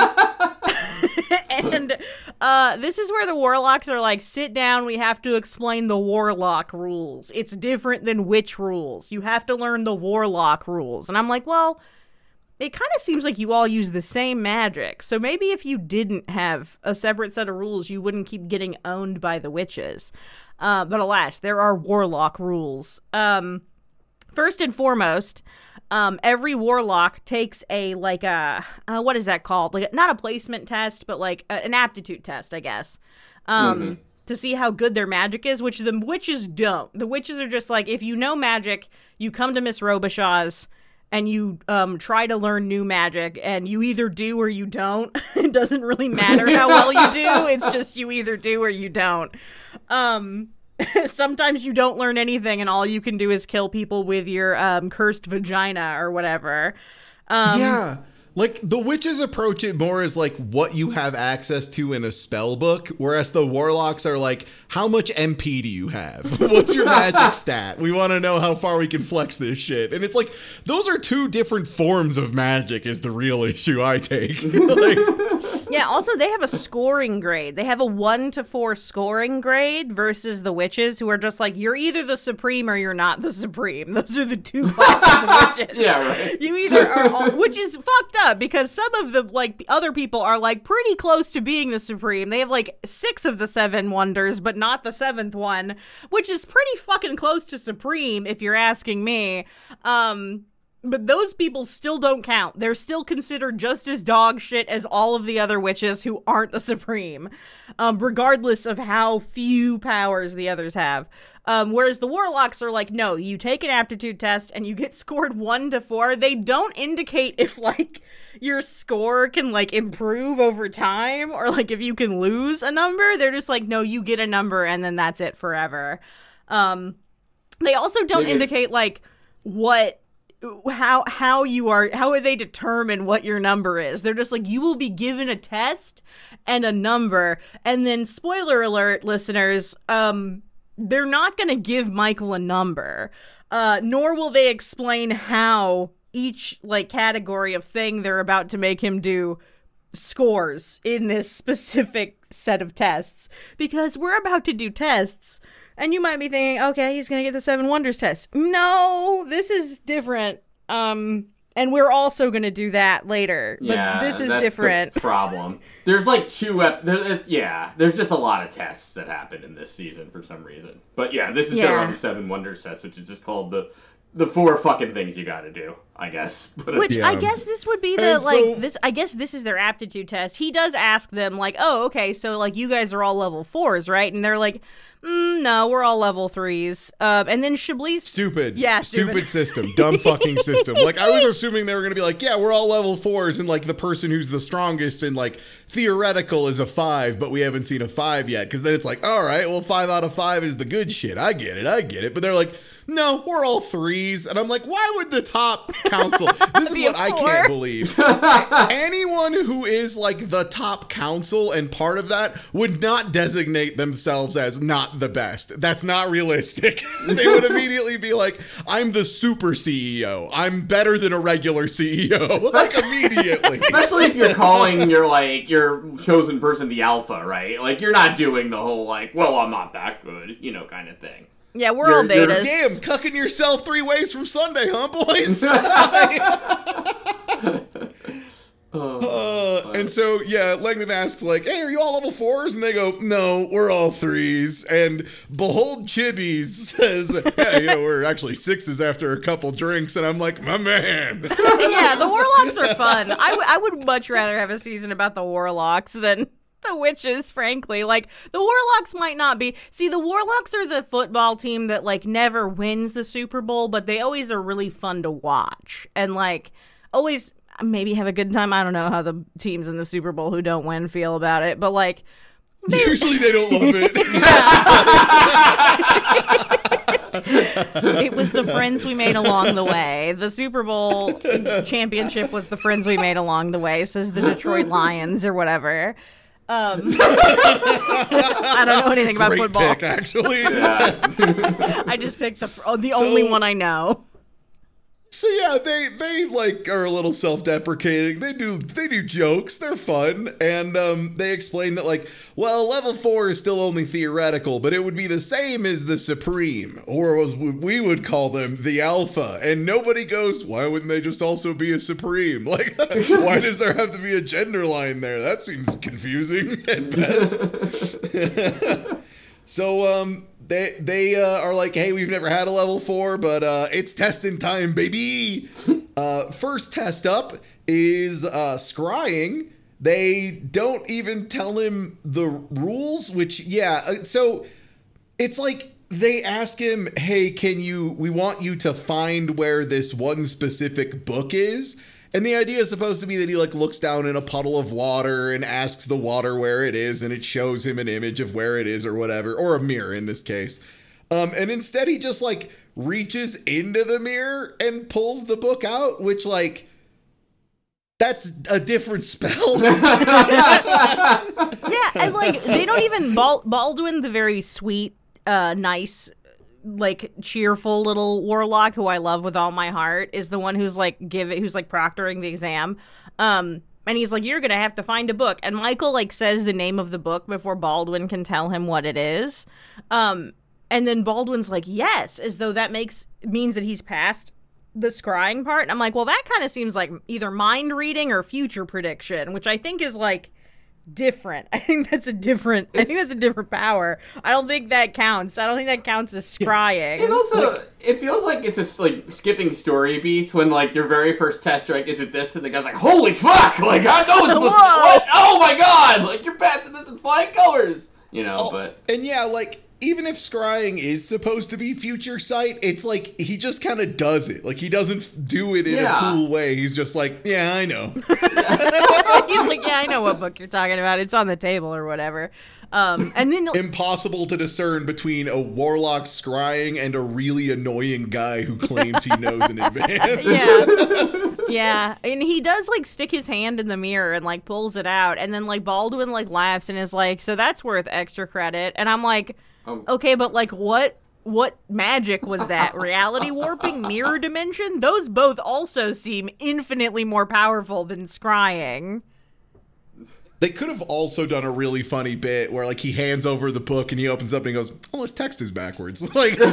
and uh, this is where the Warlocks are like, "Sit down. We have to explain the Warlock rules. It's different than witch rules. You have to learn the Warlock rules." And I'm like, well, it kind of seems like you all use the same magic. So maybe if you didn't have a separate set of rules, you wouldn't keep getting owned by the witches. Uh, but alas, there are Warlock rules. Um, first and foremost, Um, every warlock takes a, like a, uh, what is that called? Like, not a placement test, but like a, an aptitude test, I guess. Um, mm-hmm. To see how good their magic is, which the witches don't. The witches are just like, if you know magic, you come to Miss Robichaux's and you um, try to learn new magic, and you either do or you don't. It doesn't really matter how well you do. It's just you either do or you don't. Um... Sometimes you don't learn anything and all you can do is kill people with your um, cursed vagina or whatever. Um, yeah. Like, the witches approach it more as, like, what you have access to in a spell book, whereas the warlocks are like, how much M P do you have? What's your magic stat? We want to know how far we can flex this shit. And it's like, those are two different forms of magic is the real issue I take. Like, yeah, also, they have a scoring grade. They have a one to four scoring grade versus the witches, who are just like, you're either the supreme or you're not the supreme. Those are the two classes of witches. Yeah, right. You either are all, which is fucked up. up because some of the like other people are like pretty close to being the Supreme. They have like six of the seven wonders, but not the seventh one, which is pretty fucking close to Supreme if you're asking me. Um, but those people still don't count. They're still considered just as dog shit as all of the other witches who aren't the Supreme, um, regardless of how few powers the others have. Um, whereas the warlocks are like, no, you take an aptitude test and you get scored one to four. They don't indicate if, like, your score can, like, improve over time or, like, if you can lose a number. They're just like, no, you get a number and then that's it forever. Um, they also don't Maybe. indicate, like, what, how, how you are, how they determine what your number is. They're just like, you will be given a test and a number. And then, spoiler alert, listeners, um... they're not going to give Michael a number, uh, nor will they explain how each, like, category of thing they're about to make him do scores in this specific set of tests, because we're about to do tests, and you might be thinking, okay, he's going to get the Seven Wonders test. No, this is different, um... and we're also going to do that later. But yeah, this is that's different. The problem. There's like two. Ep- there, it's, yeah, there's just a lot of tests that happen in this season for some reason. But yeah, this is Yeah. their own Seven Wonders test, which is just called the the four fucking things you got to do. I guess. But Which Yeah. I guess this would be the And like so- this. I guess this is their aptitude test. He does ask them like, "Oh, okay, so like you guys are all level fours, right?" And they're like, mm, "No, we're all level threes." Um, and then Chablis, Stupid. Yeah, Stupid, stupid. system. Dumb fucking system. Like, I was assuming they were going to be like, yeah, we're all level fours, and, like, the person who's the strongest and, like, theoretical is a five, but we haven't seen a five yet. Because then it's like, all right, well, five out of five is the good shit. I get it. I get it. But they're like, no, we're all threes. And I'm like, why would the top council? This is Be a what I four. can't believe. Anyone who is, like, the top council and part of that would not designate themselves as not the best. That's not realistic. They would immediately be like, I'm the super C E O. I'm better than a regular C E O. Like, immediately. especially if you're calling your like your chosen person the alpha, right? Like you're not doing the whole like, well, I'm not that good, you know, kind of thing. yeah, we're You're- all you're- betas. Damn, cucking yourself three ways from Sunday, huh, boys? Uh, and so, yeah, Langman asks, like, hey, are you all level fours? And they go, no, we're all threes. And Behold Chibis says, yeah, you know, we're actually sixes after a couple drinks. And I'm like, my man. Yeah, the warlocks are fun. I, w- I would much rather have a season about the warlocks than the witches, frankly. Like, the warlocks might not be. See, the warlocks are the football team that, like, never wins the Super Bowl, but they always are really fun to watch. And, like, always maybe have a good time. I don't know how the teams in the Super Bowl who don't win feel about it, but, like, Usually they don't love it. it was the friends we made along the way. The Super Bowl championship was the friends we made along the way, says the Detroit Lions or whatever. Um, I don't know anything about Great football. pick, actually. Yeah. I just picked the oh, the So- only one I know. So yeah, they they like are a little self-deprecating. They do they do jokes. They're fun, and um, they explain that like, well, level four is still only theoretical, but it would be the same as the Supreme, or as we would call them, the Alpha. And nobody goes, why wouldn't they just also be a Supreme? Like, why does there have to be a gender line there? That seems confusing at best. So um, they they uh, are like, hey, we've never had a level four, but uh, it's testing time, baby. Uh, first test up is uh, scrying. They don't even tell him the rules, which yeah. Uh, so it's like they ask him, hey, can you? We want you to find where this one specific book is. And the idea is supposed to be that he like looks down in a puddle of water and asks the water where it is, and it shows him an image of where it is or whatever, or a mirror in this case. Um, and instead he just like reaches into the mirror and pulls the book out, which like that's a different spell. Yeah, and like they don't even Bal- Baldwin, the very sweet, uh, nice, like cheerful little warlock who I love with all my heart, is the one who's like give it, who's like proctoring the exam. Um, and he's like, you're gonna have to find a book. And Michael like says the name of the book before Baldwin can tell him what it is. Um, and then Baldwin's like, yes, as though that makes means that he's passed the scrying part, and I'm like, well, that kind of seems like either mind reading or future prediction, which I think is like different. I think that's a different it's, I think that's a different power. I don't think that counts. I don't think that counts as scrying. It also like, it feels like it's just like skipping story beats when like their very first test strike is it this and the guy's like, holy fuck, like I know it's what? Oh my god, like you're passing this in flying colors, you know. Oh, but and yeah, like even if scrying is supposed to be future sight, it's like he just kind of does it. Like he doesn't do it in yeah. a cool way. He's just like, yeah, I know. He's like, yeah, I know what book you're talking about. It's on the table or whatever. Um, and then impossible to discern between a warlock scrying and a really annoying guy who claims he knows in advance. Yeah. Yeah, and he does like stick his hand in the mirror and like pulls it out, and then like Baldwin like laughs and is like, so that's worth extra credit. And I'm like, okay, but like what what magic was that? Reality warping, mirror dimension? Those both also seem infinitely more powerful than scrying. They could have also done a really funny bit where like he hands over the book and he opens up and he goes, oh, his text is backwards. Like, pretty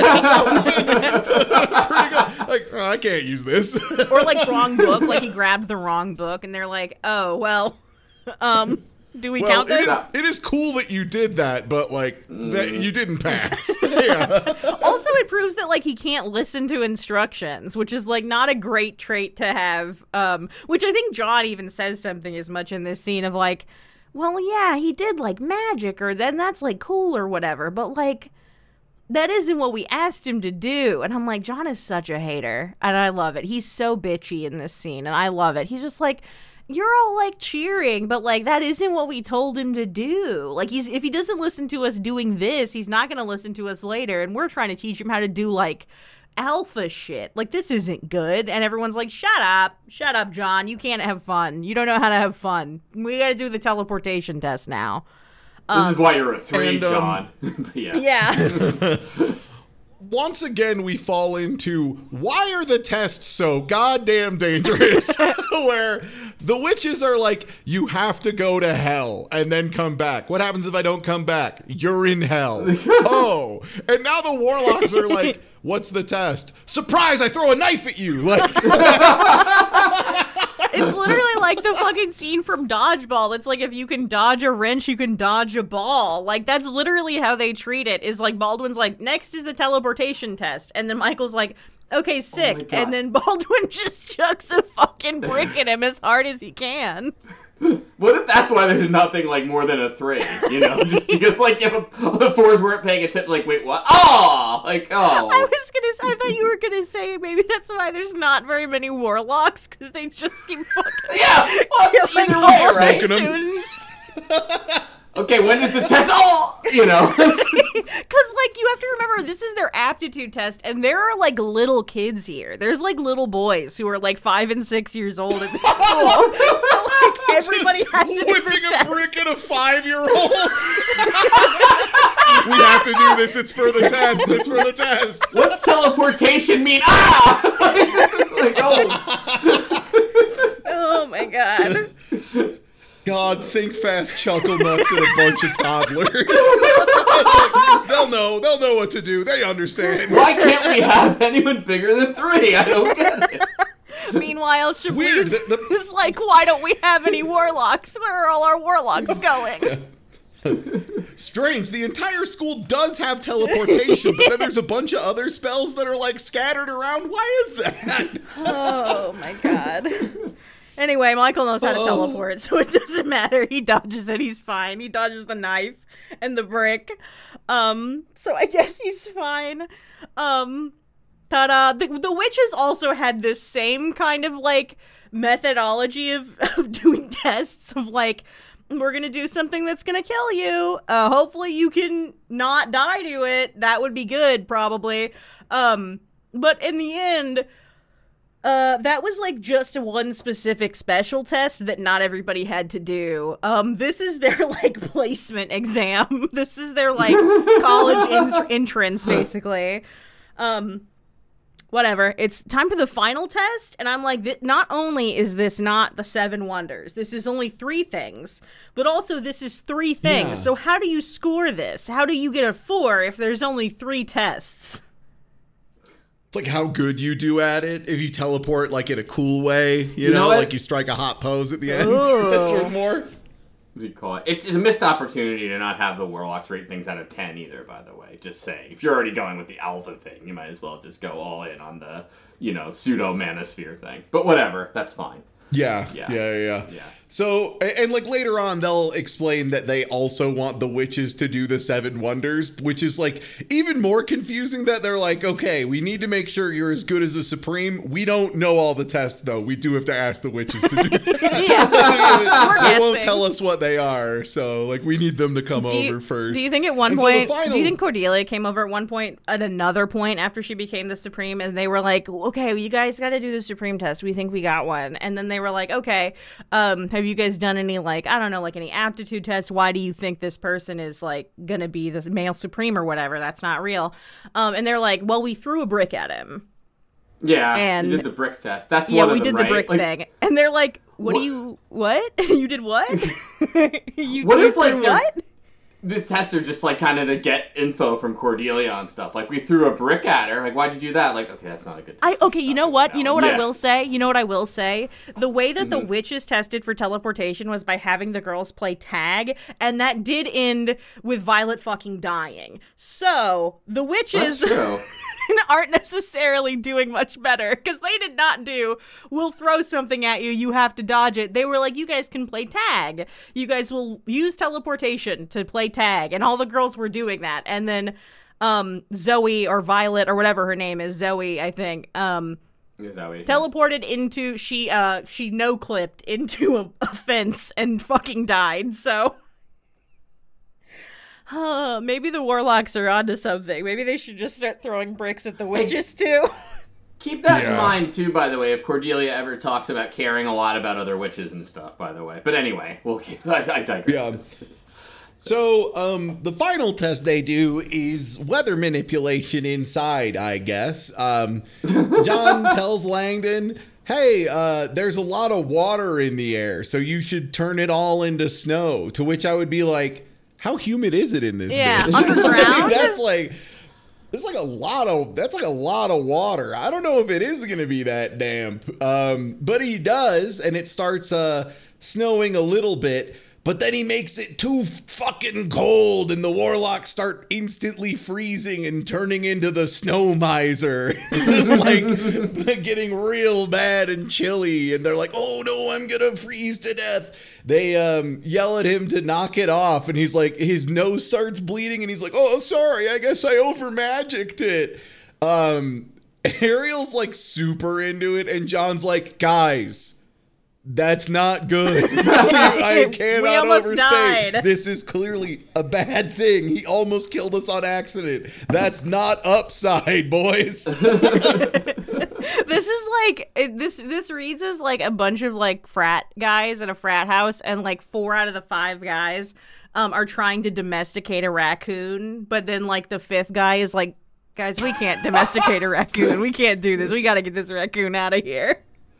good. Like, oh, I can't use this. Or like wrong book, like he grabbed the wrong book and they're like, oh, well, um... do we well, count this? It is, it is cool that you did that, but like mm. that you didn't pass. Yeah. Also, it proves that like he can't listen to instructions, which is like not a great trait to have. Um, which I think John even says something as much in this scene of like, well, yeah, he did like magic, or then that's like cool or whatever, but like that isn't what we asked him to do. And I'm like, John is such a hater, and I love it. He's so bitchy in this scene, and I love it. He's just like, you're all like cheering, but like that isn't what we told him to do. Like he's if he doesn't listen to us doing this, he's not going to listen to us later, and we're trying to teach him how to do like alpha shit. Like this isn't good. And everyone's like, shut up. Shut up, John. You can't have fun. You don't know how to have fun. We got to do the teleportation test now. This um, is why you're a three, and, John. Um, yeah. Yeah. Once again, we fall into why are the tests so goddamn dangerous? Where the witches are like, you have to go to hell and then come back. What happens if I don't come back? You're in hell. Oh, and now the warlocks are like, what's the test? Surprise! I throw a knife at you. Like, it's literally like the fucking scene from Dodgeball. It's like if you can dodge a wrench, you can dodge a ball. Like that's literally how they treat it. Is like Baldwin's like, next is the teleportation test, and then Michael's like, okay, sick, oh and then Baldwin just chucks a fucking brick at him as hard as he can. What if that's why there's nothing like more than a three? You know, just because like if the fours weren't paying attention, like wait, what? Oh, like oh. I was gonna say, I thought you were gonna say maybe that's why there's not very many warlocks because they just keep fucking yeah, well, killing either all way, right? Students. Okay, when does the test? Oh, you know, because like you have to remember this is their aptitude test, and there are like little kids here. There's like little boys who are like five and six years old at this school. So like everybody has to whipping do this a test. brick at a five-year-old. We have to do this. It's for the test. It's for the test. What's teleportation mean? Ah! Like oh. Oh my god. God, think fast, chuckle nuts, and a bunch of toddlers. Like, they'll know. They'll know what to do. They understand. Why can't we have anyone bigger than three? I don't get it. Meanwhile, Shabriz is like, why don't we have any warlocks? Where are all our warlocks going? Strange. The entire school does have teleportation, but then there's a bunch of other spells that are like scattered around. Why is that? Oh my god. Anyway, Michael knows how to teleport, so it doesn't matter. He dodges it. He's fine. He dodges the knife and the brick. Um, so I guess he's fine. Um, ta-da. The, the witches also had this same kind of, like, methodology of, of doing tests of, like, we're gonna do something that's gonna kill you. Uh, hopefully you can not die to it. That would be good, probably. Um, but in the end... Uh, that was, like, just one specific special test that not everybody had to do. Um, this is their, like, placement exam. This is their, like, college in- entrance, basically. Um, whatever. It's time for the final test, and I'm like, th- not only is this not the Seven Wonders, this is only three things, but also this is three things. Yeah. So how do you score this? How do you get a four if there's only three tests? It's like how good you do at it if you teleport like in a cool way, you, You know know, what? like you strike a hot pose at the end. Ooh. That's worth more. What do you call it? It's, it's a missed opportunity to not have the Warlocks rate things out of ten either, by the way. Just saying. If you're already going with the Alpha thing, you might as well just go all in on the, you know, pseudo-manosphere thing. But whatever, that's fine. Yeah, Yeah. yeah, yeah, yeah. Yeah. So, and, and like later on, they'll explain that they also want the witches to do the seven wonders, which is like even more confusing that they're like, okay, we need to make sure you're as good as a Supreme. We don't know all the tests, though. We do have to ask the witches to do it. Yeah. They won't guessing. tell us what they are, so like we need them to come Do you, over first. do you think at one And so the point, final- do you think Cordelia came over at one point, at another point after she became the Supreme, and they were like, okay, well, you guys got to do the Supreme test. We think we got one. And then they were like, okay, um, have you guys done any, like, I don't know, like any aptitude tests? Why do you think this person is, like, going to be the male Supreme or whatever? That's not real. Um, and they're like, well, we threw a brick at him. Yeah, And- we did the brick test. That's Yeah, one we of them, did the right? brick Like, thing. And they're like, what, What- do you, what? You did what? you, What you if, like, threw they're- what? The tests are just like kind of to get info from Cordelia on stuff. Like we threw a brick at her. Like why'd you do that? Like okay, that's not a good. I test. okay, you know Not what? good You know what I now. will say? You know what I will say? The way that the Mhm. witches tested for teleportation was by having the girls play tag, and that did end with Violet fucking dying. So, the witches That's true. aren't necessarily doing much better because they did not do we'll throw something at you, you have to dodge it. They were like, you guys can play tag, you guys will use teleportation to play tag, and all the girls were doing that. And then um Zoe or Violet or whatever her name is, Zoe I think, um Is that what you- teleported into she uh she no clipped into a, a fence and fucking died. So Huh, maybe the Warlocks are onto something. Maybe they should just start throwing bricks at the witches too. Keep that in Yeah. mind too, by the way, if Cordelia ever talks about caring a lot about other witches and stuff, by the way. But anyway, we'll keep I, I digress. Yeah. So, um, the final test they do is weather manipulation inside, I guess. Um, John tells Langdon, hey, uh, there's a lot of water in the air, so you should turn it all into snow. To which I would be like, how humid is it in this Yeah, bitch? underground? That's like, there's like a lot of, that's like a lot of water. I don't know if it is going to be that damp. Um, but he does, and it starts uh, snowing a little bit. But then he makes it too fucking cold, and the Warlocks start instantly freezing and turning into the snow miser. It's like getting real bad and chilly, and they're like, oh no, I'm gonna freeze to death. They um, yell at him to knock it off, and he's like, his nose starts bleeding, and he's like, oh, sorry, I guess I over magicked it. Um, Ariel's like super into it, and John's like, guys, that's not good. I cannot We almost overstate. died. This is clearly a bad thing. He almost killed us on accident. That's not upside, boys. This is like it- this this reads as like a bunch of like frat guys in a frat house, and like four out of the five guys um are trying to domesticate a raccoon, but then like the fifth guy is like, guys, we can't domesticate a raccoon. We can't do this. We got to get this raccoon out of here.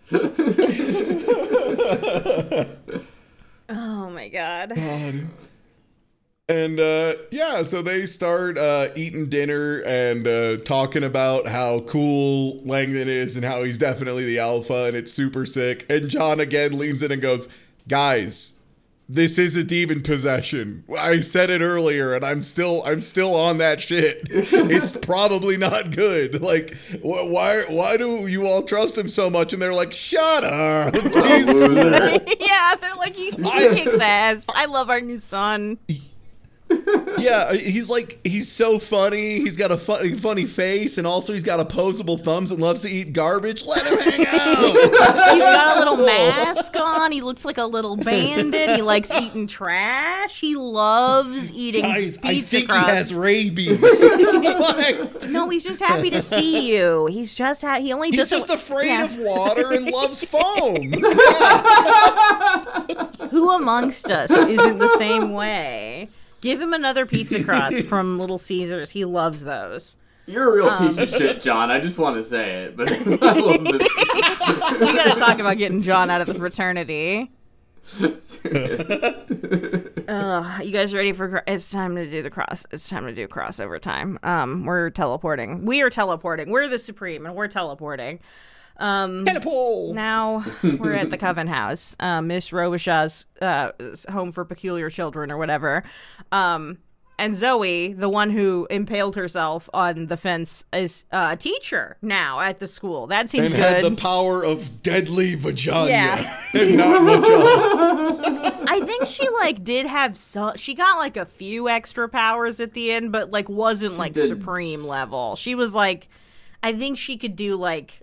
Oh my god. God. And uh, yeah, so they start uh, eating dinner and uh, talking about how cool Langdon is and how he's definitely the alpha and it's super sick. And John again leans in and goes, guys, this is a demon possession. I said it earlier, and I'm still I'm still on that shit. It's probably not good. Like, wh- why why do you all trust him so much? And they're like, shut up. He's cool. Yeah, they're like, he, he kicks ass. I love our new son. Yeah, he's like, he's so funny. He's got a funny, funny face, and also he's got opposable thumbs and loves to eat garbage. Let him hang out. He's got a little mask on. He looks like a little bandit. He likes eating trash. He loves eating Guys, I pizza think crust. he has rabies. Like, No, he's just happy to see you. He's just ha- he only he's doesn't. just afraid yeah. of water and loves foam. Who amongst us isn't the same way? Give him another pizza crust from Little Caesars. He loves those. You're a real Um, piece of shit, John. I just want to say it, but I love this. We gotta talk about getting John out of the fraternity. Oh Uh, you guys ready for? It's time to do the cross. It's time to do crossover time. Um, we're teleporting. We are teleporting. We're the Supreme, and we're teleporting. Um, Teleport. Now we're at the Coven House, uh, Miss Robishaw's uh, home for peculiar children, or whatever. Um, and Zoe, the one who impaled herself on the fence, is uh, a teacher now at the school. That seems and good. had the power of deadly vagina, Yeah. and not much else. I think she like did have so she got like a few extra powers at the end, but like wasn't like did. supreme level. She was like, I think she could do like,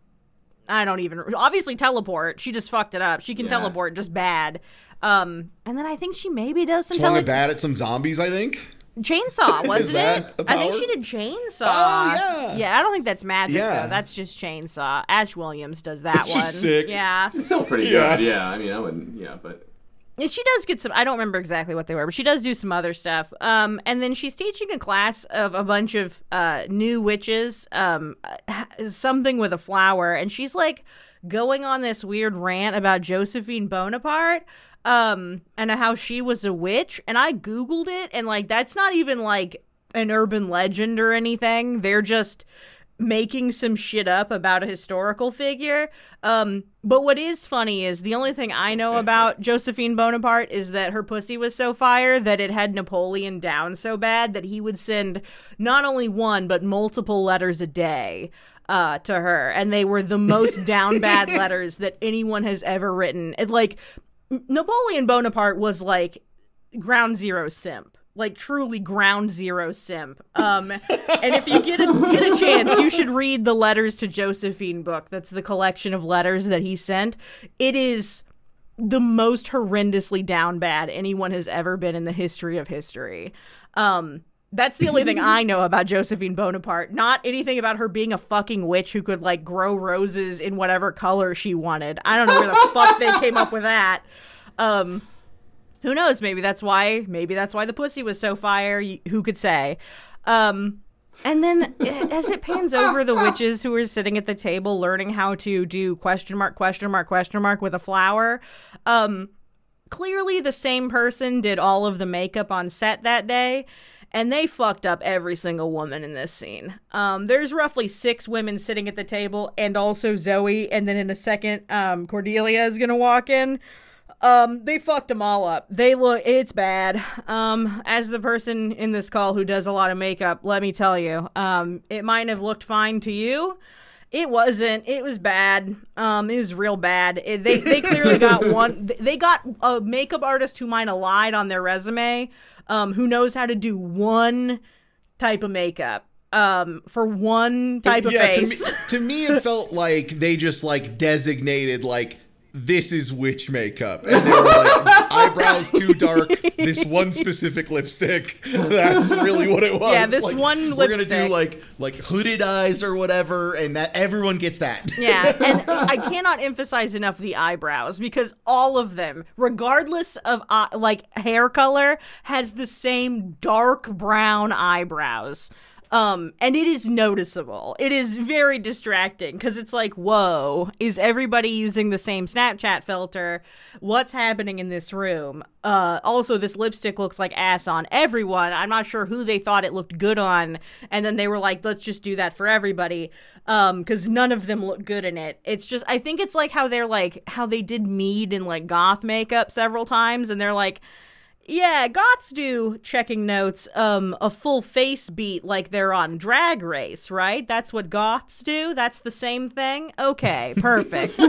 I don't even obviously teleport. She just fucked it up. She can Yeah. teleport just bad. Um, and then I think she maybe does some Swung tele- a bat at some zombies, I think. chainsaw, wasn't that it? a I think power? she did chainsaw. Oh, yeah. Yeah, I don't think that's magic Yeah. though. That's just chainsaw. Ash Williams does that It's one. just sick. Yeah. It's still pretty Yeah. good. Yeah, I mean, I wouldn't. Yeah, but Yeah, she does get some. I don't remember exactly what they were, but she does do some other stuff. Um, and then she's teaching a class of a bunch of uh, new witches, um, something with a flower, and she's like going on this weird rant about Josephine Bonaparte, um, and how she was a witch. And I Googled it, and like that's not even like an urban legend or anything. They're just making some shit up about a historical figure. Um, but what is funny is the only thing I know about Josephine Bonaparte is that her pussy was so fire that it had Napoleon down so bad that he would send not only one, but multiple letters a day uh, to her. And they were the most down bad letters that anyone has ever written. It, like, Napoleon Bonaparte was like ground zero simp. Like truly ground zero simp. Um, and if you get a get a chance, you should read the Letters to Josephine book. That's the collection of letters that he sent. It is the most horrendously down bad anyone has ever been in the history of history. Um, that's the only thing I know about Josephine Bonaparte. Not anything about her being a fucking witch who could like grow roses in whatever color she wanted. I don't know where the fuck they came up with that. Um. Who knows? Maybe that's why. Maybe that's why the pussy was so fire. Who could say? Um, and then as it pans over the witches who are sitting at the table learning how to do question mark, question mark, question mark with a flower, um, clearly the same person did all of the makeup on set that day. And they fucked up every single woman in this scene. Um, there's roughly six women sitting at the table and also Zoe. And then in a second, um, Cordelia is going to walk in. Um, they fucked them all up. They look, it's bad. Um, as the person in this call who does a lot of makeup, let me tell you, um, it might have looked fine to you. It wasn't. It was bad. Um, it was real bad. It, they, they clearly got one, they got a makeup artist who might have lied on their resume, um, who knows how to do one type of makeup. Um, for one type of yeah, face. To me, to me, it felt like they just like designated like, this is witch makeup, and they were like, eyebrows too dark, this one specific lipstick. That's really what it was. Yeah, this like, one we're lipstick. gonna do like like hooded eyes or whatever, and that everyone gets that. Yeah, and I cannot emphasize enough the eyebrows, because all of them, regardless of uh, like hair color, has the same dark brown eyebrows. Um, and it is noticeable. It is very distracting because it's like, whoa, is everybody using the same Snapchat filter? What's happening in this room? Uh, also, this lipstick looks like ass on everyone. I'm not sure who they thought it looked good on. And then they were like, let's just do that for everybody. Um, because none of them look good in it. It's just, I think it's like how they're like, how they did Mead in like goth makeup several times. And they're like, yeah, goths do, checking notes, um, a full face beat like they're on Drag Race, right? That's what goths do? That's the same thing? Okay, perfect.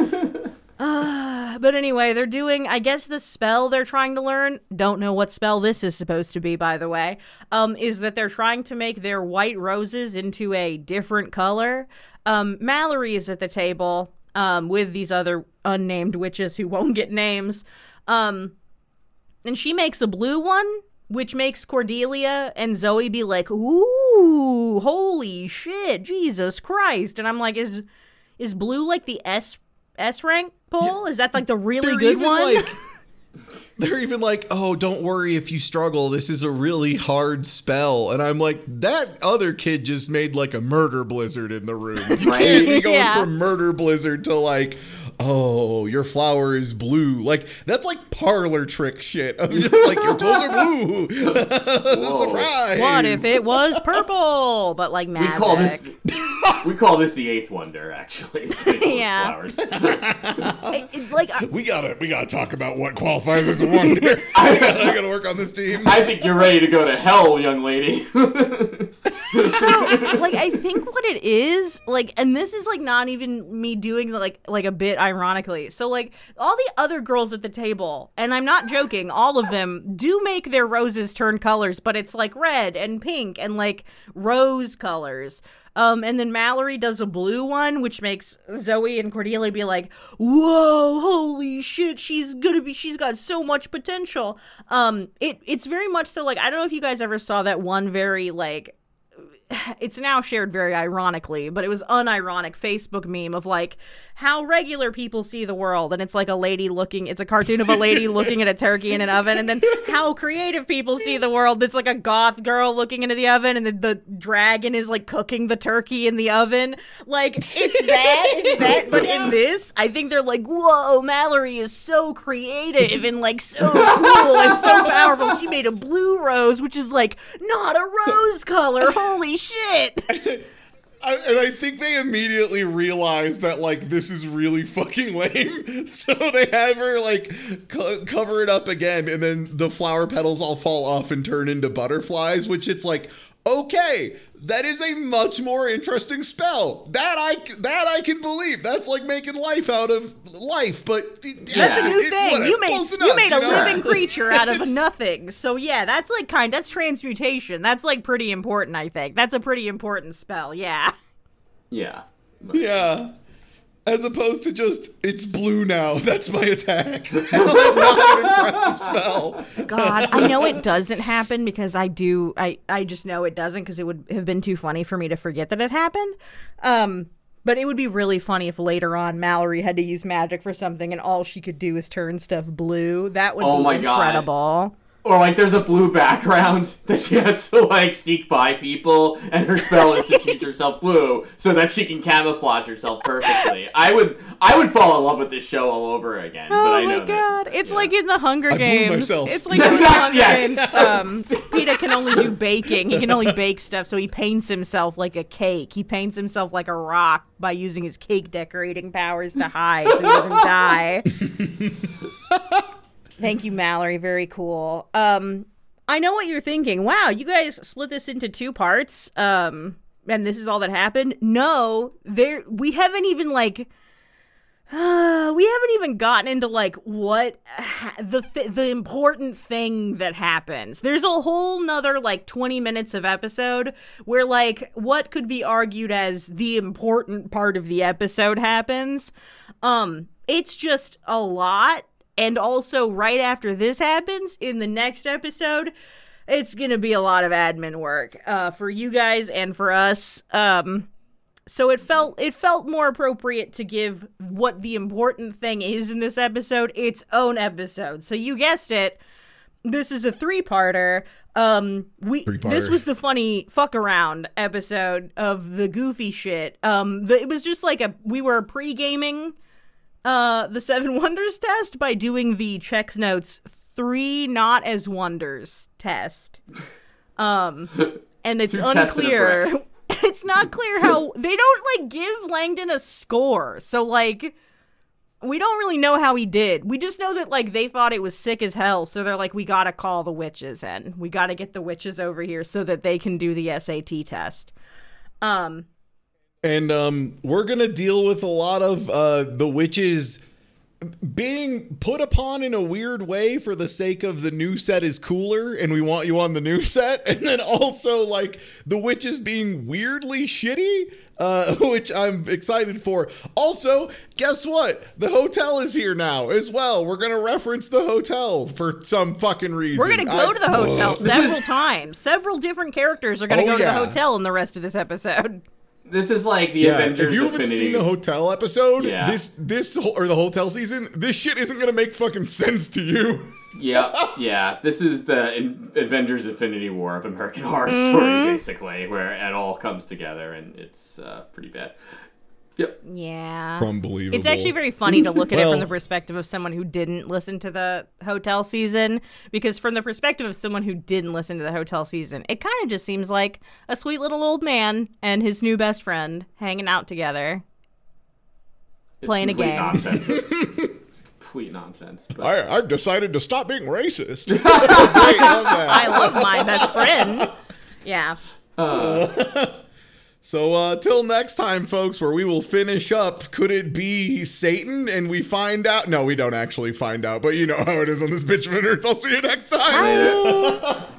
uh, but anyway, they're doing, I guess the spell they're trying to learn, don't know what spell this is supposed to be, by the way, um, is that they're trying to make their white roses into a different color. Um, Mallory is at the table, um, with these other unnamed witches who won't get names, um... and she makes a blue one, which makes Cordelia and Zoe be like, ooh, holy shit, Jesus Christ. And I'm like, is is blue like the S S rank poll? Yeah. Is that like the really they're good even one? Like, they're even like, oh, don't worry if you struggle. This is a really hard spell. And I'm like, that other kid just made like a murder blizzard in the room. You Right. can't be going Yeah. from murder blizzard to like, oh, your flower is blue. Like, that's like parlor trick shit. I'm just like, your clothes are blue. Surprise. What if it was purple? But like magic. We call this we call this the eighth wonder, actually. Yeah. it, it, like uh, we gotta we gotta talk about what qualifies as a wonder. I, I gotta work on this team. I think you're ready to go to hell, young lady. So, like, I think what it is, like, and this is, like, not even me doing, like, like a bit ironically. So, like, all the other girls at the table, and I'm not joking, all of them do make their roses turn colors, but it's, like, red and pink and, like, rose colors. Um, and then Mallory does a blue one, which makes Zoe and Cordelia be like, whoa, holy shit, she's gonna be, she's got so much potential. Um, it, it's very much so, like, I don't know if you guys ever saw that one very, like, it's now shared very ironically, but it was unironic Facebook meme of like how regular people see the world, and it's like a lady looking, it's a cartoon of a lady looking at a turkey in an oven, and then how creative people see the world, it's like a goth girl looking into the oven, and the, the dragon is like cooking the turkey in the oven. Like, it's that, it's that, but in this, I think they're like, whoa, Mallory is so creative and like so cool and so powerful. She made a blue rose, which is like not a rose color. Holy shit. I, and I think they immediately realized that, like, this is really fucking lame. So they have her, like, co- cover it up again, and then the flower petals all fall off and turn into butterflies, which it's like, okay, that is a much more interesting spell. That I, that I can believe. That's like making life out of life, but... That's a new it, thing. whatever, you made, enough, you made a you know? living creature out of nothing. So yeah, that's like kind, that's transmutation. That's like pretty important, I think. That's a pretty important spell, yeah. Yeah. Yeah. As opposed to just, it's blue now, that's my attack. Not an impressive spell. God, I know it doesn't happen because I do, I, I just know it doesn't because it would have been too funny for me to forget that it happened. Um, but it would be really funny if later on Mallory had to use magic for something and all she could do is turn stuff blue. That would Oh be my incredible. God. Or, like, there's a blue background that she has to, like, sneak by people, and her spell is to teach herself blue so that she can camouflage herself perfectly. I would I would fall in love with this show all over again. Oh but I my know God. That, it's yeah. like in the Hunger I blew Games. myself. It's like in the Hunger Yeah. Games. Um, Peeta can only do baking. He can only bake stuff, so he paints himself like a cake. He paints himself like a rock by using his cake decorating powers to hide so he doesn't die. Thank you, Mallory. Very cool. Um... I know what you're thinking. Wow, you guys split this into two parts, um, and this is all that happened. No, there we haven't even like, uh, we haven't even gotten into like what ha- the th- the important thing that happens. There's a whole nother like twenty minutes of episode where like what could be argued as the important part of the episode happens. Um, it's just a lot. And also, right after this happens, in the next episode, it's going to be a lot of admin work uh, for you guys and for us. Um, so it felt it felt more appropriate to give what the important thing is in this episode its own episode. So you guessed it. This is a three-parter. Um, we Three-parter. This was the funny fuck around episode of the goofy shit. Um, the, it was just like a we were pre-gaming. Uh, the Seven Wonders test by doing the Chex Notes three not as wonders test. Um, and it's Two tests and a unclear. brick. It's not clear how they don't like give Langdon a score. So like, we don't really know how he did. We just know that like they thought it was sick as hell. So they're like, we gotta call the witches in. We gotta get the witches over here so that they can do the S A T test. Um. And um, we're going to deal with a lot of uh, the witches being put upon in a weird way for the sake of the new set is cooler and we want you on the new set. And then also like the witches being weirdly shitty, uh, which I'm excited for. Also, guess what? The hotel is here now as well. We're going to reference the hotel for some fucking reason. We're going to go I- to the hotel several times. Several different characters are going to Oh, go to yeah. the hotel in the rest of this episode. This is like the Yeah, Avengers if you haven't Affinity. seen the hotel episode, Yeah. this this whole- or the hotel season, this shit isn't gonna make fucking sense to you. Yeah, yeah. This is the in- Avengers Infinity War of American Horror Mm-hmm. Story, basically, where it all comes together, and it's uh, pretty bad. Yep. Yeah. Unbelievable. It's actually very funny to look at Well- it from the perspective of someone who didn't listen to the hotel season, because from the perspective of someone who didn't listen to the hotel season, it kind of just seems like a sweet little old man and his new best friend hanging out together, It's playing a complete game. Nonsense. It's complete nonsense. But I, I've decided to stop being racist. Great, love that. I love my best friend. Yeah. So uh, till next time, folks, where we will finish up, could it be Satan? And we find out. No, we don't actually find out, but you know how it is on this bitch of an earth. I'll see you next time. Bye.